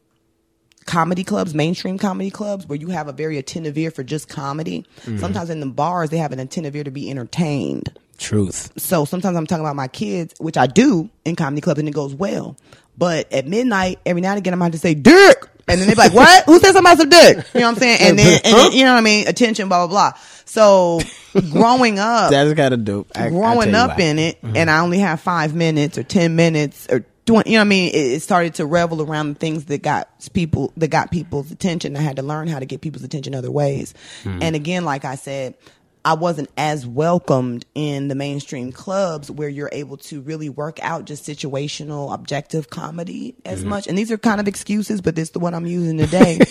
comedy clubs, mainstream comedy clubs, where you have a very attentive ear for just comedy. Mm-hmm. Sometimes in the bars, they have an attentive ear to be entertained. Truth. So sometimes I'm talking about my kids, which I do in comedy clubs, and it goes well. But at midnight, every now and again, I'm going to say, dick! And then they're like, what? Who said something about some dick? You know what I'm saying? And then, and then, you know what I mean? Attention, blah, blah, blah. So growing up. That's kind of dope. I, growing up why. in it, mm-hmm. and I only have five minutes or ten minutes or twenty, you know what I mean? It, it started to revel around the things that got people, that got people's attention. I had to learn how to get people's attention other ways. Mm-hmm. And again, like I said, I wasn't as welcomed in the mainstream clubs where you're able to really work out just situational, objective comedy as mm-hmm. much. And these are kind of excuses, but this is the one I'm using today.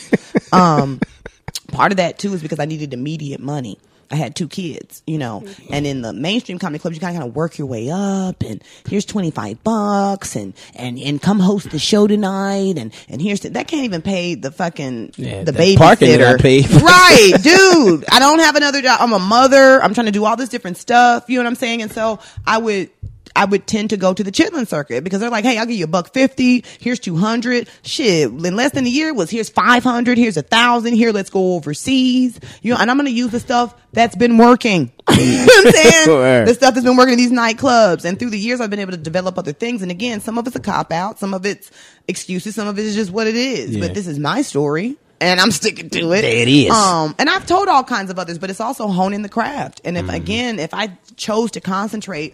um, part of that too is because I needed immediate money. I had two kids, you know, mm-hmm. and in the mainstream comedy clubs, you kind of kind of work your way up, and here's twenty-five bucks, and, and, and come host the show tonight, and, and here's the, that can't even pay the fucking, yeah, the babysitter. Right, dude. I don't have another job. I'm a mother. I'm trying to do all this different stuff. You know what I'm saying? And so I would, I would tend to go to the Chitlin circuit because they're like, hey, I'll give you a buck fifty. Here's two hundred. Shit, in less than a year was here's five hundred. Here's a thousand. Here, let's go overseas. You know, and I'm going to use the stuff that's been working. You know what I'm saying? Sure. The stuff that's been working in these nightclubs. And through the years, I've been able to develop other things. And again, some of it's a cop out. Some of it's excuses. Some of it is just what it is. Yeah. But this is my story. And I'm sticking to it. There it is. Um, and I've told all kinds of others, but it's also honing the craft. And if, mm-hmm. again, if I chose to concentrate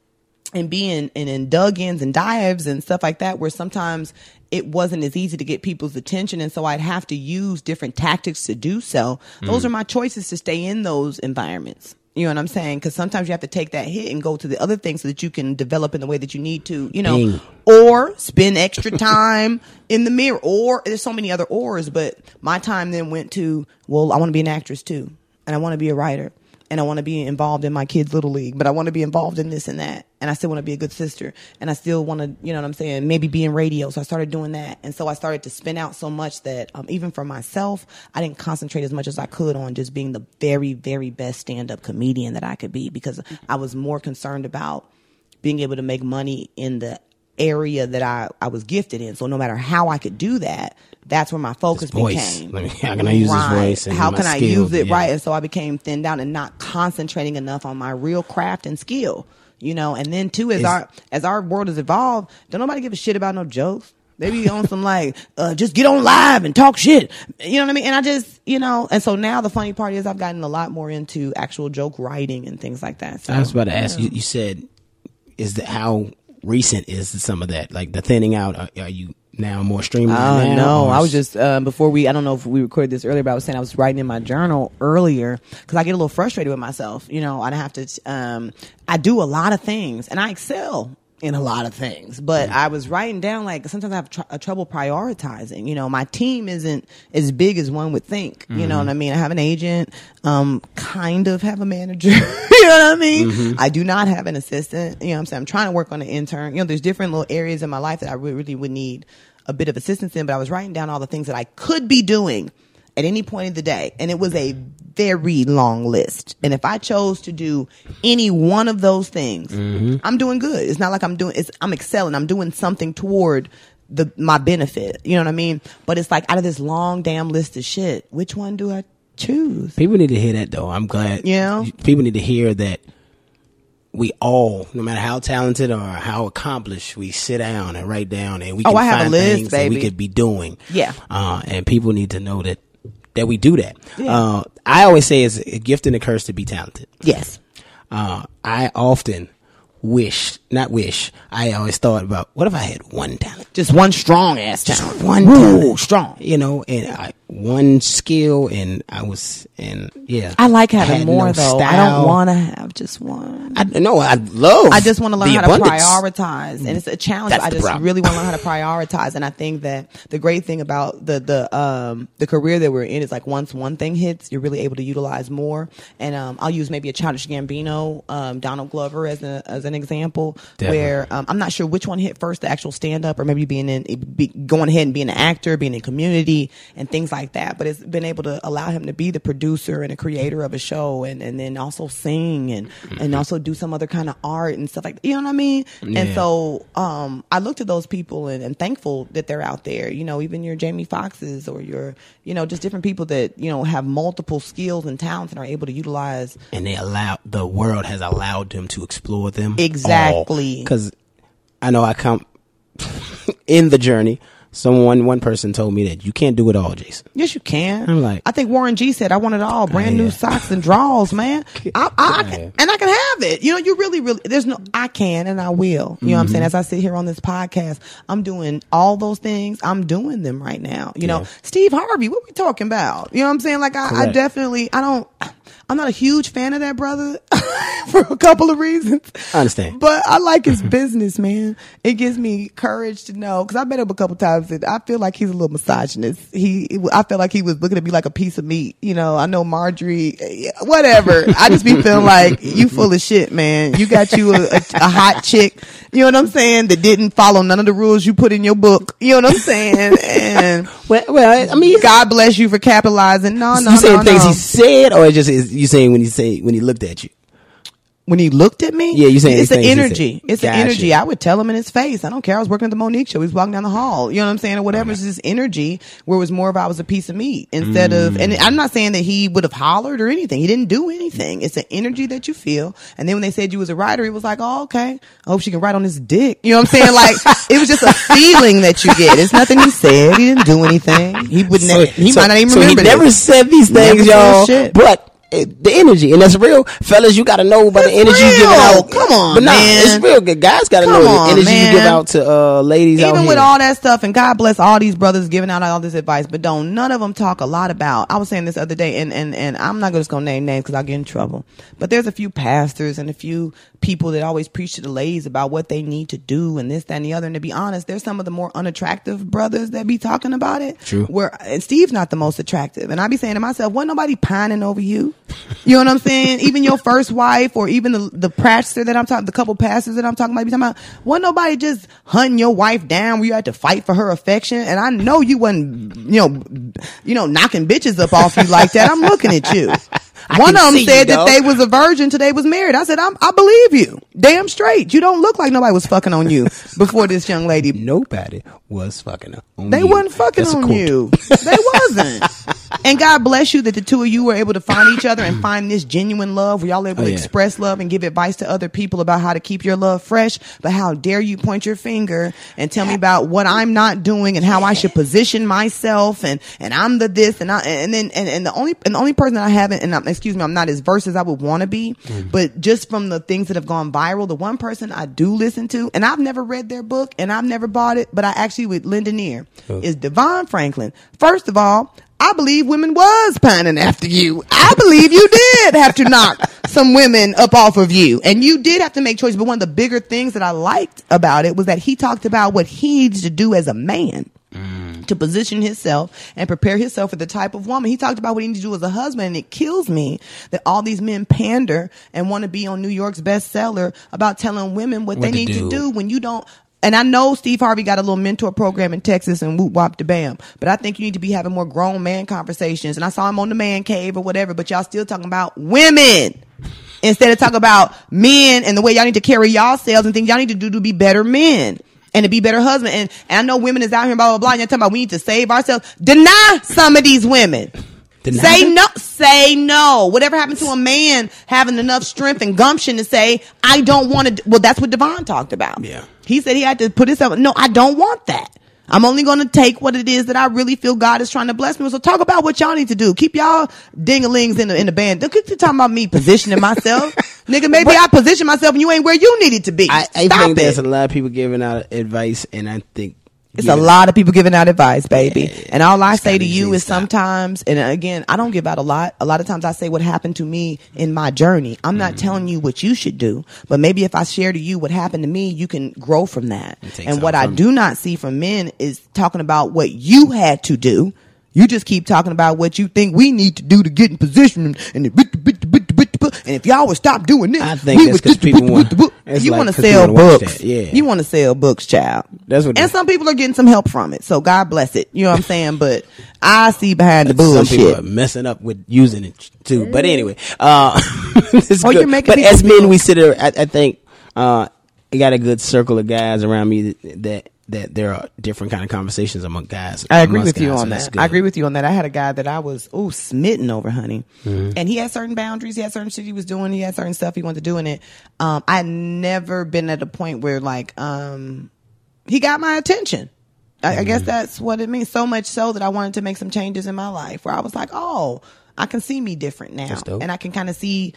and being and in dug-ins and dives and stuff like that, where sometimes it wasn't as easy to get people's attention, and so I'd have to use different tactics to do so. Those mm. are my choices to stay in those environments. You know what I'm saying? Because sometimes you have to take that hit and go to the other things so that you can develop in the way that you need to, you know, Bing. Or spend extra time in the mirror, or there's so many other ors, but my time then went to, well, I want to be an actress too, and I want to be a writer. and I want to be involved in my kids' little league, but I want to be involved in this and that. And I still want to be a good sister. And I still want to, you know what I'm saying, maybe be in radio. So I started doing that. And so I started to spin out so much that um, even for myself, I didn't concentrate as much as I could on just being the very, very best stand-up comedian that I could be, because I was more concerned about being able to make money in the area that I, I was gifted in. So no matter how I could do that, that's where my focus became. Let me, how can I use right. this voice? And how my can I skill? use it? Yeah. Right. And so I became thinned out and not concentrating enough on my real craft and skill. You know, and then too, as Is, our as our world has evolved, don't nobody give a shit about no jokes. They be on some like, uh, just get on live and talk shit. You know what I mean? And I just, you know, and so now the funny part is I've gotten a lot more into actual joke writing and things like that. So, I was about to ask yeah. you. You said, is that how recent is some of that? Like the thinning out? Are, are you now more streamlined? Uh, now, no, or I was just uh, before we. I don't know if we recorded this earlier, but I was saying I was writing in my journal earlier because I get a little frustrated with myself. You know, I have to. Um, I do a lot of things, and I excel in a lot of things. But I was writing down like sometimes I have tr- a trouble prioritizing. You know, my team isn't as big as one would think. You know what I mean? I have an agent, um, kind of have a manager. You know what I mean? Mm-hmm. I do not have an assistant. You know what I'm saying? I'm trying to work on an intern. You know, there's different little areas in my life that I really, really would need a bit of assistance in, but I was writing down all the things that I could be doing at any point of the day. And it was a very long list. And if I chose to do any one of those things, mm-hmm. I'm doing good. It's not like I'm doing, it's, I'm excelling. I'm doing something toward the, my benefit. You know what I mean? But it's like out of this long damn list of shit, which one do I choose? People need to hear that though. I'm glad. Yeah. People need to hear that we all, no matter how talented or how accomplished, we sit down and write down and we can oh, I have find a list, things baby. that we could be doing. Yeah. Uh, and people need to know that, that we do that. Yeah. Uh, I always say it's a gift and a curse to be talented. Yes. Uh, I often wish, not wish, I always thought about, what if I had one talent? Just one strong ass talent. Just one Woo, talent. strong. You know, and I, one skill and I was, and yeah. I like having I more no though. style. I don't want to have just one. I no, I love. I just want to learn the how abundance. to prioritize, and it's a challenge. That's I the just problem. really want to learn how to prioritize, and I think that the great thing about the the um the career that we're in is like once one thing hits, you're really able to utilize more. And um, I'll use maybe a Childish Gambino, um, Donald Glover as a, as an example, Definitely. where um, I'm not sure which one hit first, the actual stand up, or maybe being in be, going ahead and being an actor, being in Community, and things like that. But it's been able to allow him to be the producer and a creator of a show, and, and then also sing and mm-hmm. and also do some other kind of art and stuff like that. You know what I mean? Yeah. And so um, I looked at those people and, and thankful that they're out there. You know, even your Jamie Foxxes or your, you know, just different people that, you know, have multiple skills and talents and are able to utilize. And they allow, the world has allowed them to explore them. Exactly. Because I know I come in the journey. Someone, one person told me that you can't do it all, Jason. Yes, you can. I'm like, I think Warren G said, I want it all. Brand yeah. new socks and drawers, man. I, I, I can, and I can have it. You know, you really, really, there's no, I can and I will. You know mm-hmm. what I'm saying? As I sit here on this podcast, I'm doing all those things. I'm doing them right now. You yeah. know, Steve Harvey, what we talking about? You know what I'm saying? Like, I, I definitely, I don't, I'm not a huge fan of that brother for a couple of reasons. I understand. But I like his business, man. It gives me courage to know, because I met him a couple times and I feel like he's a little misogynist. He, I feel like he was looking at me like a piece of meat. You know, I know Marjorie, whatever. I just be feeling like you full of shit, man. You got you a, a, a hot chick, you know what I'm saying, that didn't follow none of the rules you put in your book. You know what I'm saying? And well, well I mean, God bless you for capitalizing. No, no, you saying no, things no. he said, or just is you saying when he say when he looked at you? When he looked at me? Yeah, you saying it's the things he energy. said. It's the Gotcha. energy. I would tell him in his face. I don't care. I was working at the Monique show. He was walking down the hall. You know what I'm saying? Or whatever. It's this energy where it was more of I was a piece of meat instead Mm. of, and I'm not saying that he would have hollered or anything. He didn't do anything. It's an energy that you feel. And then when they said you was a writer, he was like, oh, okay. I hope she can write on his dick. You know what I'm saying? Like, it was just a feeling that you get. It's nothing he said. He didn't do anything. He would So, never, he so, might not even so remember he never this. said these Never things, said y'all. shit. But it, the energy, and that's real, fellas. You got to know about the It's energy you real. giving out. Come on, but nah, man. it's real good. Guys got to Come know on, the energy man. you give out to uh, ladies out Even here. with all that stuff, and God bless all these brothers giving out all this advice, but don't none of them talk a lot about. I was saying this other day, and and and I'm not just gonna name names because I'll get in trouble. But there's a few pastors and a few people that always preach to the ladies about what they need to do and this, that, and the other. And to be honest, there's some of the more unattractive brothers that be talking about it. True. Where and Steve's not the most attractive, and I be saying to myself, wasn't nobody pining over you? You know what I'm saying? Even your first wife, or even the the pastor that I'm talking, the couple pastors that I'm talking about, you talking about, wasn't nobody just hunting your wife down where you had to fight for her affection. And I know you wasn't, you know, you know, knocking bitches up off you like that. I'm looking at you. I One of them said you, that they was a virgin till they was married. I said, I'm, I believe you. Damn straight. You don't look like nobody was fucking on you before this young lady. Nobody was fucking on They you. wasn't fucking That's a on quote. you. They wasn't. And God bless you that the two of you were able to find each other and find this genuine love where y'all able Oh, to yeah. express love and give advice to other people about how to keep your love fresh. But how dare you point your finger and tell me about what I'm not doing and how I should position myself and, and I'm the this and I, and then, and, and the only, and the only person that I haven't, and I'm, excuse me, I'm not as versed as I would want to be, mm. but just from the things that have gone viral, the one person I do listen to, and I've never read their book and I've never bought it, but I actually would lend an ear, oh. is Devon Franklin. First of all, I believe women was pining after you. I believe you did have to knock some women up off of you. And you did have to make choices. But one of the bigger things that I liked about it was that he talked about what he needs to do as a man mm. to position himself and prepare himself for the type of woman. He talked about what he needs to do as a husband. And it kills me that all these men pander and want to be on New York's bestseller about telling women what, what they need do. to do when you don't. And I know Steve Harvey got a little mentor program in Texas and whoop wop da bam. But I think you need to be having more grown man conversations. And I saw him on the Man Cave or whatever, but y'all still talking about women instead of talking about men and the way y'all need to carry y'allselves and things y'all need to do to be better men and to be better husbands. And, and I know women is out here blah, blah, blah. And y'all talking about we need to save ourselves. Deny some of these women. Deny say them? no, say no. Whatever happened to a man having enough strength and gumption to say, I don't want to, well, that's what Devon talked about. Yeah. He said he had to put himself, no, I don't want that. I'm only going to take what it is that I really feel God is trying to bless me with. So talk about what y'all need to do. Keep y'all ding-a-lings in the, in the band. Don't keep talking about me positioning myself. Nigga, maybe but, I position myself and you ain't where you needed to be. I, I Stop think it. there's a lot of people giving out advice, and I think it's a lot of people giving out advice, baby. Yeah, and all I say to you is stop. sometimes, and again, I don't give out a lot. A lot of times I say what happened to me in my journey. I'm not mm. telling you what you should do, but maybe if I share to you what happened to me, you can grow from that. And what I do not see from men is talking about what you had to do. You just keep talking about what you think we need to do to get in position, and and if y'all would stop doing this, I think that's because people want. You like want to sell books, yeah. You want to sell books, child. That's what. And some people are getting some help from it, so God bless it. You know what I'm saying? But I see behind the bullshit. Some people are bullshit. messing up with using it too. But anyway, uh, it's oh, good. You're making but as feel- men, we sit there. I, I think uh, I got a good circle of guys around me that. that that there are different kind of conversations among guys. I agree with you guys, on so that. I agree with you on that. I had a guy that I was, ooh, smitten over, honey. Mm-hmm. And he had certain boundaries. He had certain shit he was doing. He had certain stuff he wanted to do in it. Um, I never been at a point where like, um, he got my attention. I, mm-hmm. I guess that's what it means. So much so that I wanted to make some changes in my life where I was like, oh, I can see me different now. And I can kind of see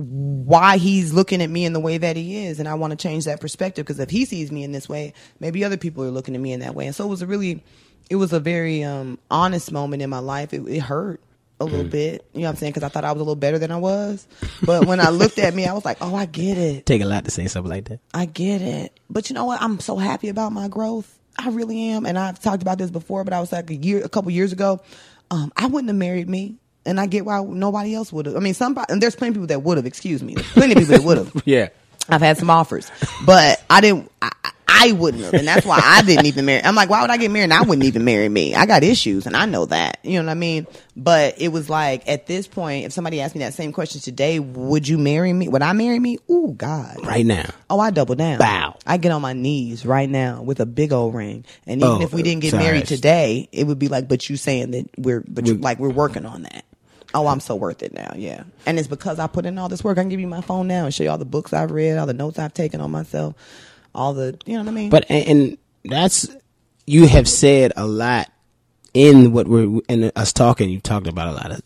why he's looking at me in the way that he is, and I want to change that perspective, because if he sees me in this way, maybe other people are looking at me in that way. And so it was a really it was a very um honest moment in my life. It, it hurt a little mm. bit, you know what I'm saying, because I thought I was a little better than I was, but when I looked at me, I was like, oh, I get it. Take a lot to say something like that. I get it. But you know what, I'm so happy about my growth. I really am. And I've talked about this before, but I was like a year a couple years ago, um I wouldn't have married me. And I get why nobody else would have. I mean, somebody, and there's plenty of people that would have, excuse me. There's plenty of people that would have. Yeah. I've had some offers, but I didn't, I, I wouldn't have. And that's why I didn't even marry. I'm like, why would I get married? And I wouldn't even marry me. I got issues and I know that, you know what I mean? But it was like, at this point, if somebody asked me that same question today, would you marry me? Would I marry me? Ooh, God. Right now. Oh, I double down. Bow. I get on my knees right now with a big old ring. And even oh, if we didn't get sorry. married today, it would be like, but you saying that we're, but you, like we're working on that. Oh, I'm so worth it now, yeah. And it's because I put in all this work. I can give you my phone now and show you all the books I've read, all the notes I've taken on myself, all the, you know what I mean? But, and, and that's, you have said a lot in what we're, in us talking, you talked about a lot of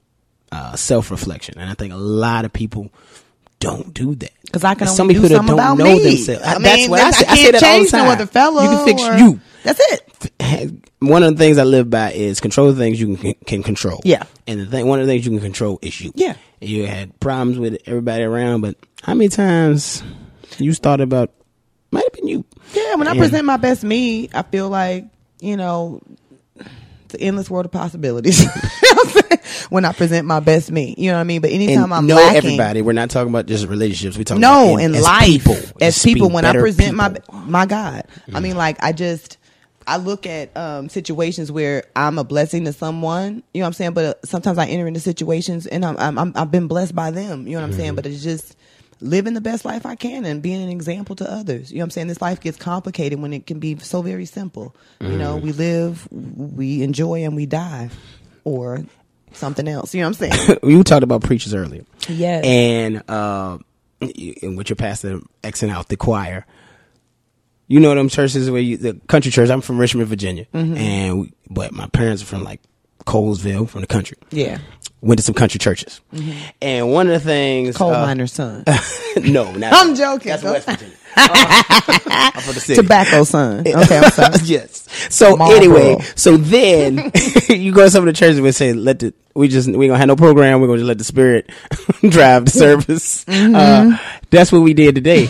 uh, self-reflection. And I think a lot of people don't do that. Because I can only some do people that something don't about know me. themselves. I mean, that's what I, say. I, I say can't that all the change time. no other fellow. You can fix or, you. That's it. One of the things I live by is control the things you can, can control. Yeah. And the thing, one of the things you can control is you. Yeah. And you had problems with everybody around, but how many times you thought about, might have been you. Yeah, when and, I present my best me, I feel like, you know, it's an endless world of possibilities. when I present my best me. You know what I mean? But anytime and I'm know lacking, everybody. We're not talking about just relationships. We talking no, about in, in as life, people, as Just people. being When I better present people. my my God, mm. I mean, like I just. I look at um, situations where I'm a blessing to someone, you know what I'm saying? But uh, sometimes I enter into situations and I'm, I'm, I'm, I've been blessed by them, you know what I'm mm-hmm. saying? But it's just living the best life I can and being an example to others. You know what I'm saying? This life gets complicated when it can be so very simple. Mm-hmm. You know, we live, we enjoy, and we die. Or something else, you know what I'm saying? You talked about preachers earlier. Yes. And uh, in with your pastor Xing out the choir. You know them churches where you, the country church. I'm from Richmond, Virginia, mm-hmm. and we, but my parents are from like Colesville, from the country. Yeah, went to some country churches, mm-hmm. and one of the things, coal uh, miner's son. no, not I'm joking. That's West Virginia. uh, I'm from the city. Tobacco son. Okay, I'm sorry. Yes. So Marlboro. Anyway, so then you go to some of the churches and say, "Let the we just we gonna have no program. We're gonna just let the Spirit drive the service." Mm-hmm. Uh, that's what we did today.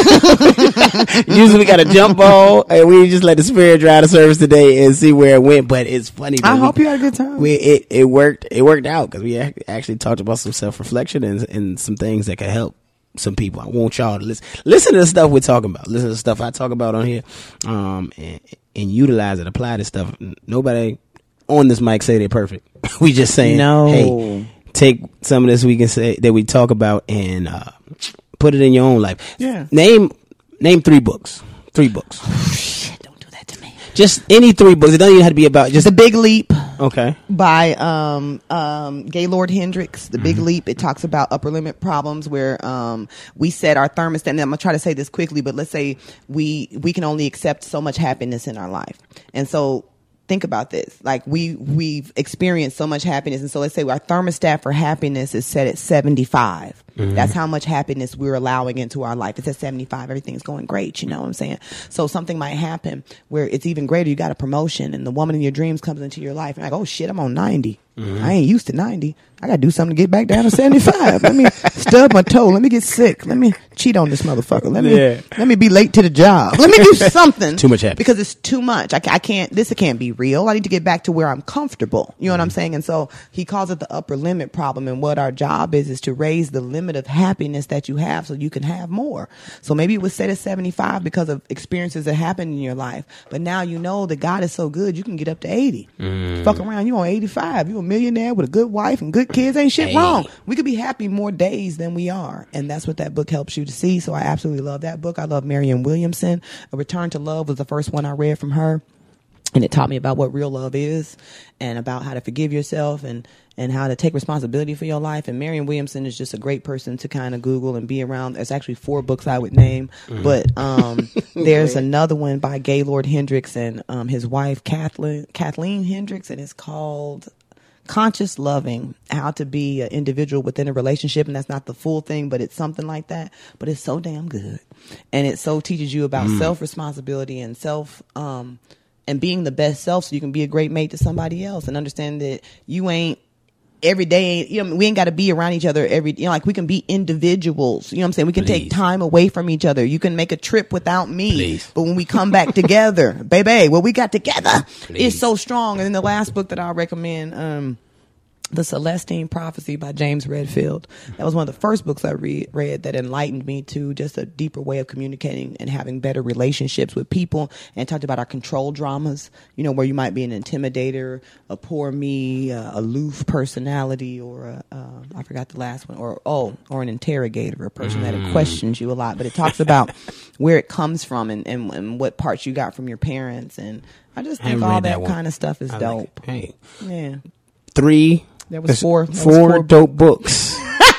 Usually we got a jump ball and we just let the Spirit drive the service today and see where it went. But it's funny. I we, hope you had a good time. We, it it worked. It worked out because we actually talked about some self reflection and and some things that could help some people. I want y'all to listen. Listen to the stuff we're talking about. Listen to the stuff I talk about on here, um, and, and utilize it. Apply this stuff. Nobody on this mic say they're perfect. We just saying, no. Hey, take some of this we can say that we talk about and uh, put it in your own life. Yeah. Name name three books. Three books. Oh, shit, don't do that to me. Just any three books. It doesn't even have to be about just The Big Leap. Okay. By um, um, Gaylord Hendricks, The Big Mm-hmm. Leap. It talks about upper limit problems where um, we set our thermostat. And I'm gonna try to say this quickly, but let's say we we can only accept so much happiness in our life, and so. Think about this. Like we, we've experienced so much happiness. And so let's say our thermostat for happiness is set at seventy-five. Mm-hmm. That's how much happiness we're allowing into our life. It's at seventy-five. Everything's going great. You know what I'm saying? So something might happen where it's even greater. You got a promotion and the woman in your dreams comes into your life. And like, oh shit, I'm on ninety. Mm-hmm. I ain't used to ninety. I got to do something to get back down to seventy-five. Let me stub my toe. Let me get sick. Let me cheat on this motherfucker. Let me, yeah. let me be late to the job. Let me do something. Too much happiness. Because it's too much. I, I can't, this can't be real. I need to get back to where I'm comfortable. You know mm-hmm. what I'm saying? And so he calls it the upper limit problem. And what our job is, is to raise the limit of happiness that you have so you can have more. So maybe it was set at seventy-five because of experiences that happened in your life. But now you know that God is so good, you can get up to eighty. Mm. Fuck around, you on eighty-five. You a millionaire with a good wife and good kids. Ain't shit hey. wrong. We could be happy more days than we are. And that's what that book helps you to see. So I absolutely love that book. I love Marianne Williamson. A Return to Love was the first one I read from her. And it taught me about what real love is and about how to forgive yourself and, and how to take responsibility for your life. And Marianne Williamson is just a great person to kind of Google and be around. There's actually four books I would name, mm. but um, there's another one by Gaylord Hendricks and um, his wife, Kathleen, Kathleen Hendricks, and it's called Conscious Loving, how to be an individual within a relationship. And that's not the full thing, but it's something like that. But it's so damn good. And it so teaches you about mm. self-responsibility and self, um, and being the best self so you can be a great mate to somebody else and understand that you ain't every day, you know, we ain't got to be around each other every, you know, like we can be individuals. You know what I'm saying? We can Please. take time away from each other. You can make a trip without me. Please. But when we come back together, baby, what we got together Please. is so strong. And then the last book that I'll recommend, um, The Celestine Prophecy by James Redfield. That was one of the first books I read, read that enlightened me to just a deeper way of communicating and having better relationships with people, and talked about our control dramas, you know, where you might be an intimidator, a poor me, uh, aloof personality, or a, uh, I forgot the last one, or, oh, or an interrogator, a person mm. that questions you a lot. But it talks about where it comes from and, and, and what parts you got from your parents. And I just think all that, that kind of stuff is I dope. Like hey. Yeah. Three. There was four. There four, was four dope books.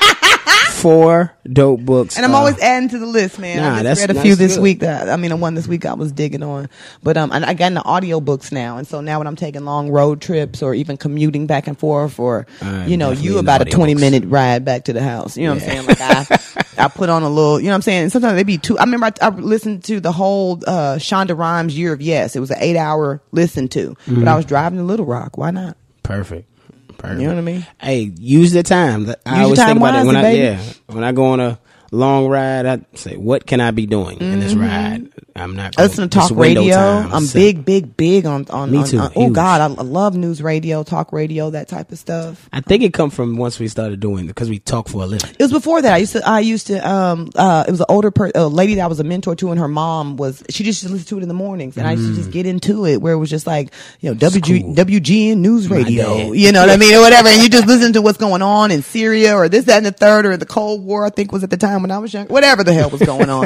Four dope books. And I'm uh, always adding to the list, man. Nah, I just that's, read a that's few this good. week. That I mean, the one this week I was digging on. But um, and I got into audiobooks now. And so now when I'm taking long road trips or even commuting back and forth, or, I'm you know, you about a twenty minute ride back to the house. You know yeah. what I'm saying? Like I, I put on a little, you know what I'm saying? Sometimes they be two. I remember I, I listened to the whole uh, Shonda Rhimes Year of Yes. It was an eight hour listen to. Mm-hmm. But I was driving to Little Rock. Why not? Perfect. Perfect. You know what I mean? Hey, use the time. I use always time think about wisely, it when I baby. yeah when I go on a long ride, I say, what can I be doing in this ride? I'm not I listen to this talk window radio. time, I'm so- big, big, big on on. Me on- too, on- oh huge. God, I, I love news radio, talk radio, that type of stuff. I think it come from once we started doing it because we talk for a living. It was before that. I used to. I used to. Um. Uh. It was an older per, a lady that I was a mentor to, and her mom was. She just used to listen to it in the mornings, and I used to just get into it, where it was just like, you know, W G, cool. W G N News My Radio. dad. You know what I mean, or whatever, and you just listen to what's going on in Syria, or this, that, and the third, or the Cold War. I think was at the time when I was young. Whatever the hell was going on.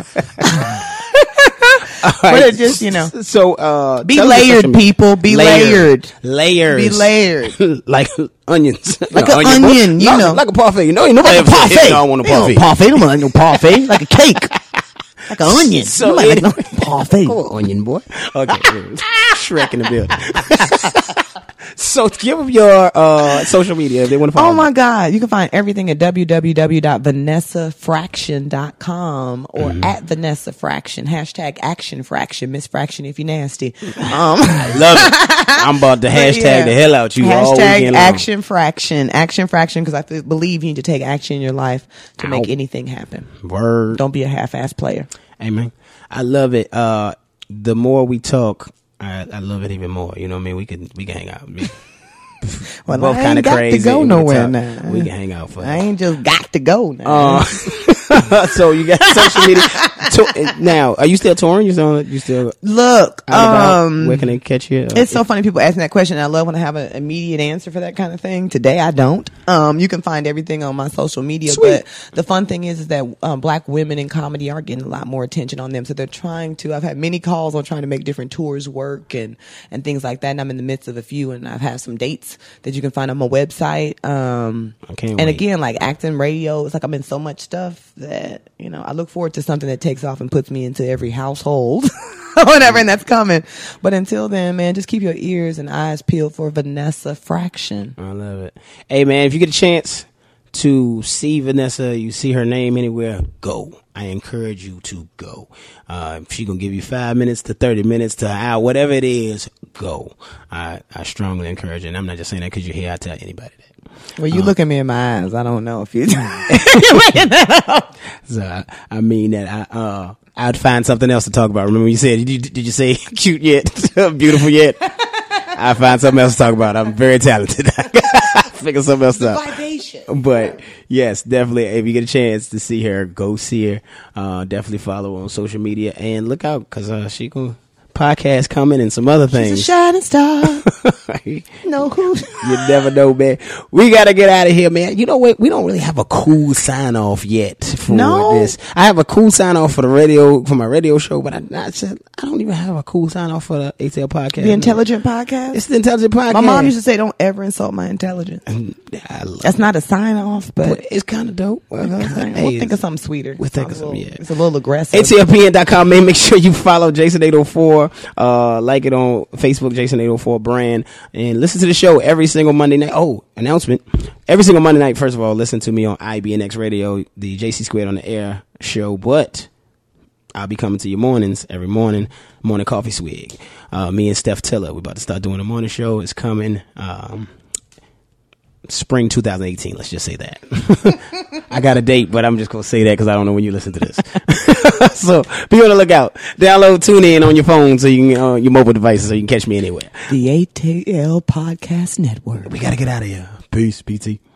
All But right. it just, you know. So, uh, Be tell us your layered, social media. people. Be layered. Layers. Be layered. like onions. Like an onion, you No, know. Like a parfait. You know, nobody Like a parfait. No, I want a You know, parfait. parfait. Don't like no parfait. Like a cake. Like an onion. So Nobody like it- no parfait. Come on, onion boy. Okay. Shrek in the building. So give them your uh, social media if they want to follow. Oh my God. You can find everything at w w w dot vanessa fraction dot com or Mm-hmm. at Vanessa Fraction. Hashtag action fraction. Miss Fraction if you nasty. Um, I love it. I'm about to hashtag yeah. the hell out you all Hashtag weekend long. action fraction. Action fraction because I feel- believe you need to take action in your life to make Ow. anything happen. Word. Don't be a half-ass player. Amen. I love it. Uh, the more we talk, I, I love it even more. You know what I mean? We can we can hang out. We, Well, both I kind ain't of got crazy. to go and we can nowhere talk. now. We can hang out for. I ain't just got to go now. Uh, so you got social media. To, now, are you still touring? You still you still Look, out and about? um, Where can they catch you? it's so funny people asking that question. I love when I have an immediate answer for that kind of thing. Today I don't. Um, you can find everything on my social media. Sweet. But the fun thing is, is that um, black women in comedy are getting a lot more attention on them. So they're trying to. I've had many calls on trying to make different tours work and and things like that. And I'm in the midst of a few, and I've had some dates that you can find on my website. Um, I can't and wait. again, like acting, radio, it's like I'm in so much stuff that you know I look forward to something that takes off and puts me into every household. Whatever, and that's coming. But until then, man, just keep your ears and eyes peeled for Vanessa Fraction. I love it. Hey man, if you get a chance to see Vanessa, you see her name anywhere, go. I encourage you to go. Uh, if she gonna give you five minutes to thirty minutes to an hour, whatever it is, go. I, I strongly encourage it. And I'm not just saying that because you're here. I tell anybody that. Well, you look at me in my eyes. I don't know if you. So I, I mean that I uh I'd find something else to talk about. Remember you said did you, did you say cute yet, beautiful yet? I find something else to talk about. I'm very talented. Figure something else out. Vibration. But yes, definitely. If you get a chance to see her, go see her. Uh, definitely follow her on social media and look out because uh, she gonna podcast coming and some other She's a things. shining star. you No who. never know, man. We gotta get out of here, man. You know what? We don't really have a cool sign off yet for No. this. I have a cool sign off for the radio for my radio show, but I, I said I don't even have a cool sign off for the A T L podcast. The Intelligent Podcast. It's the Intelligent Podcast. My mom used to say, "Don't ever insult my intelligence." I love That's not a sign off, but but it's kind of dope. Well, we'll think of something sweeter. We'll think It's of a something, little- yeah. It's a little aggressive. A T L P N dot com, man. Make sure you follow Jason eight oh four. Uh, like it on Facebook, Jason eight oh four brand. And listen to the show every single Monday night. Oh, announcement. Every single Monday night, first of all, listen to me on I B N X Radio, the J C Squared on the Air show. But I'll be coming to your mornings every morning, morning coffee swig. Uh, me and Steph Tiller, we're about to start doing a morning show. It's coming. Um, Spring two thousand eighteen, let's just say that. I got a date, but I'm just going to say that because I don't know when you listen to this. So be on the lookout. Download, tune in on your phone so you can, uh, your mobile devices so you can catch me anywhere. The A T L Podcast Network. We got to get out of here. Peace, P T.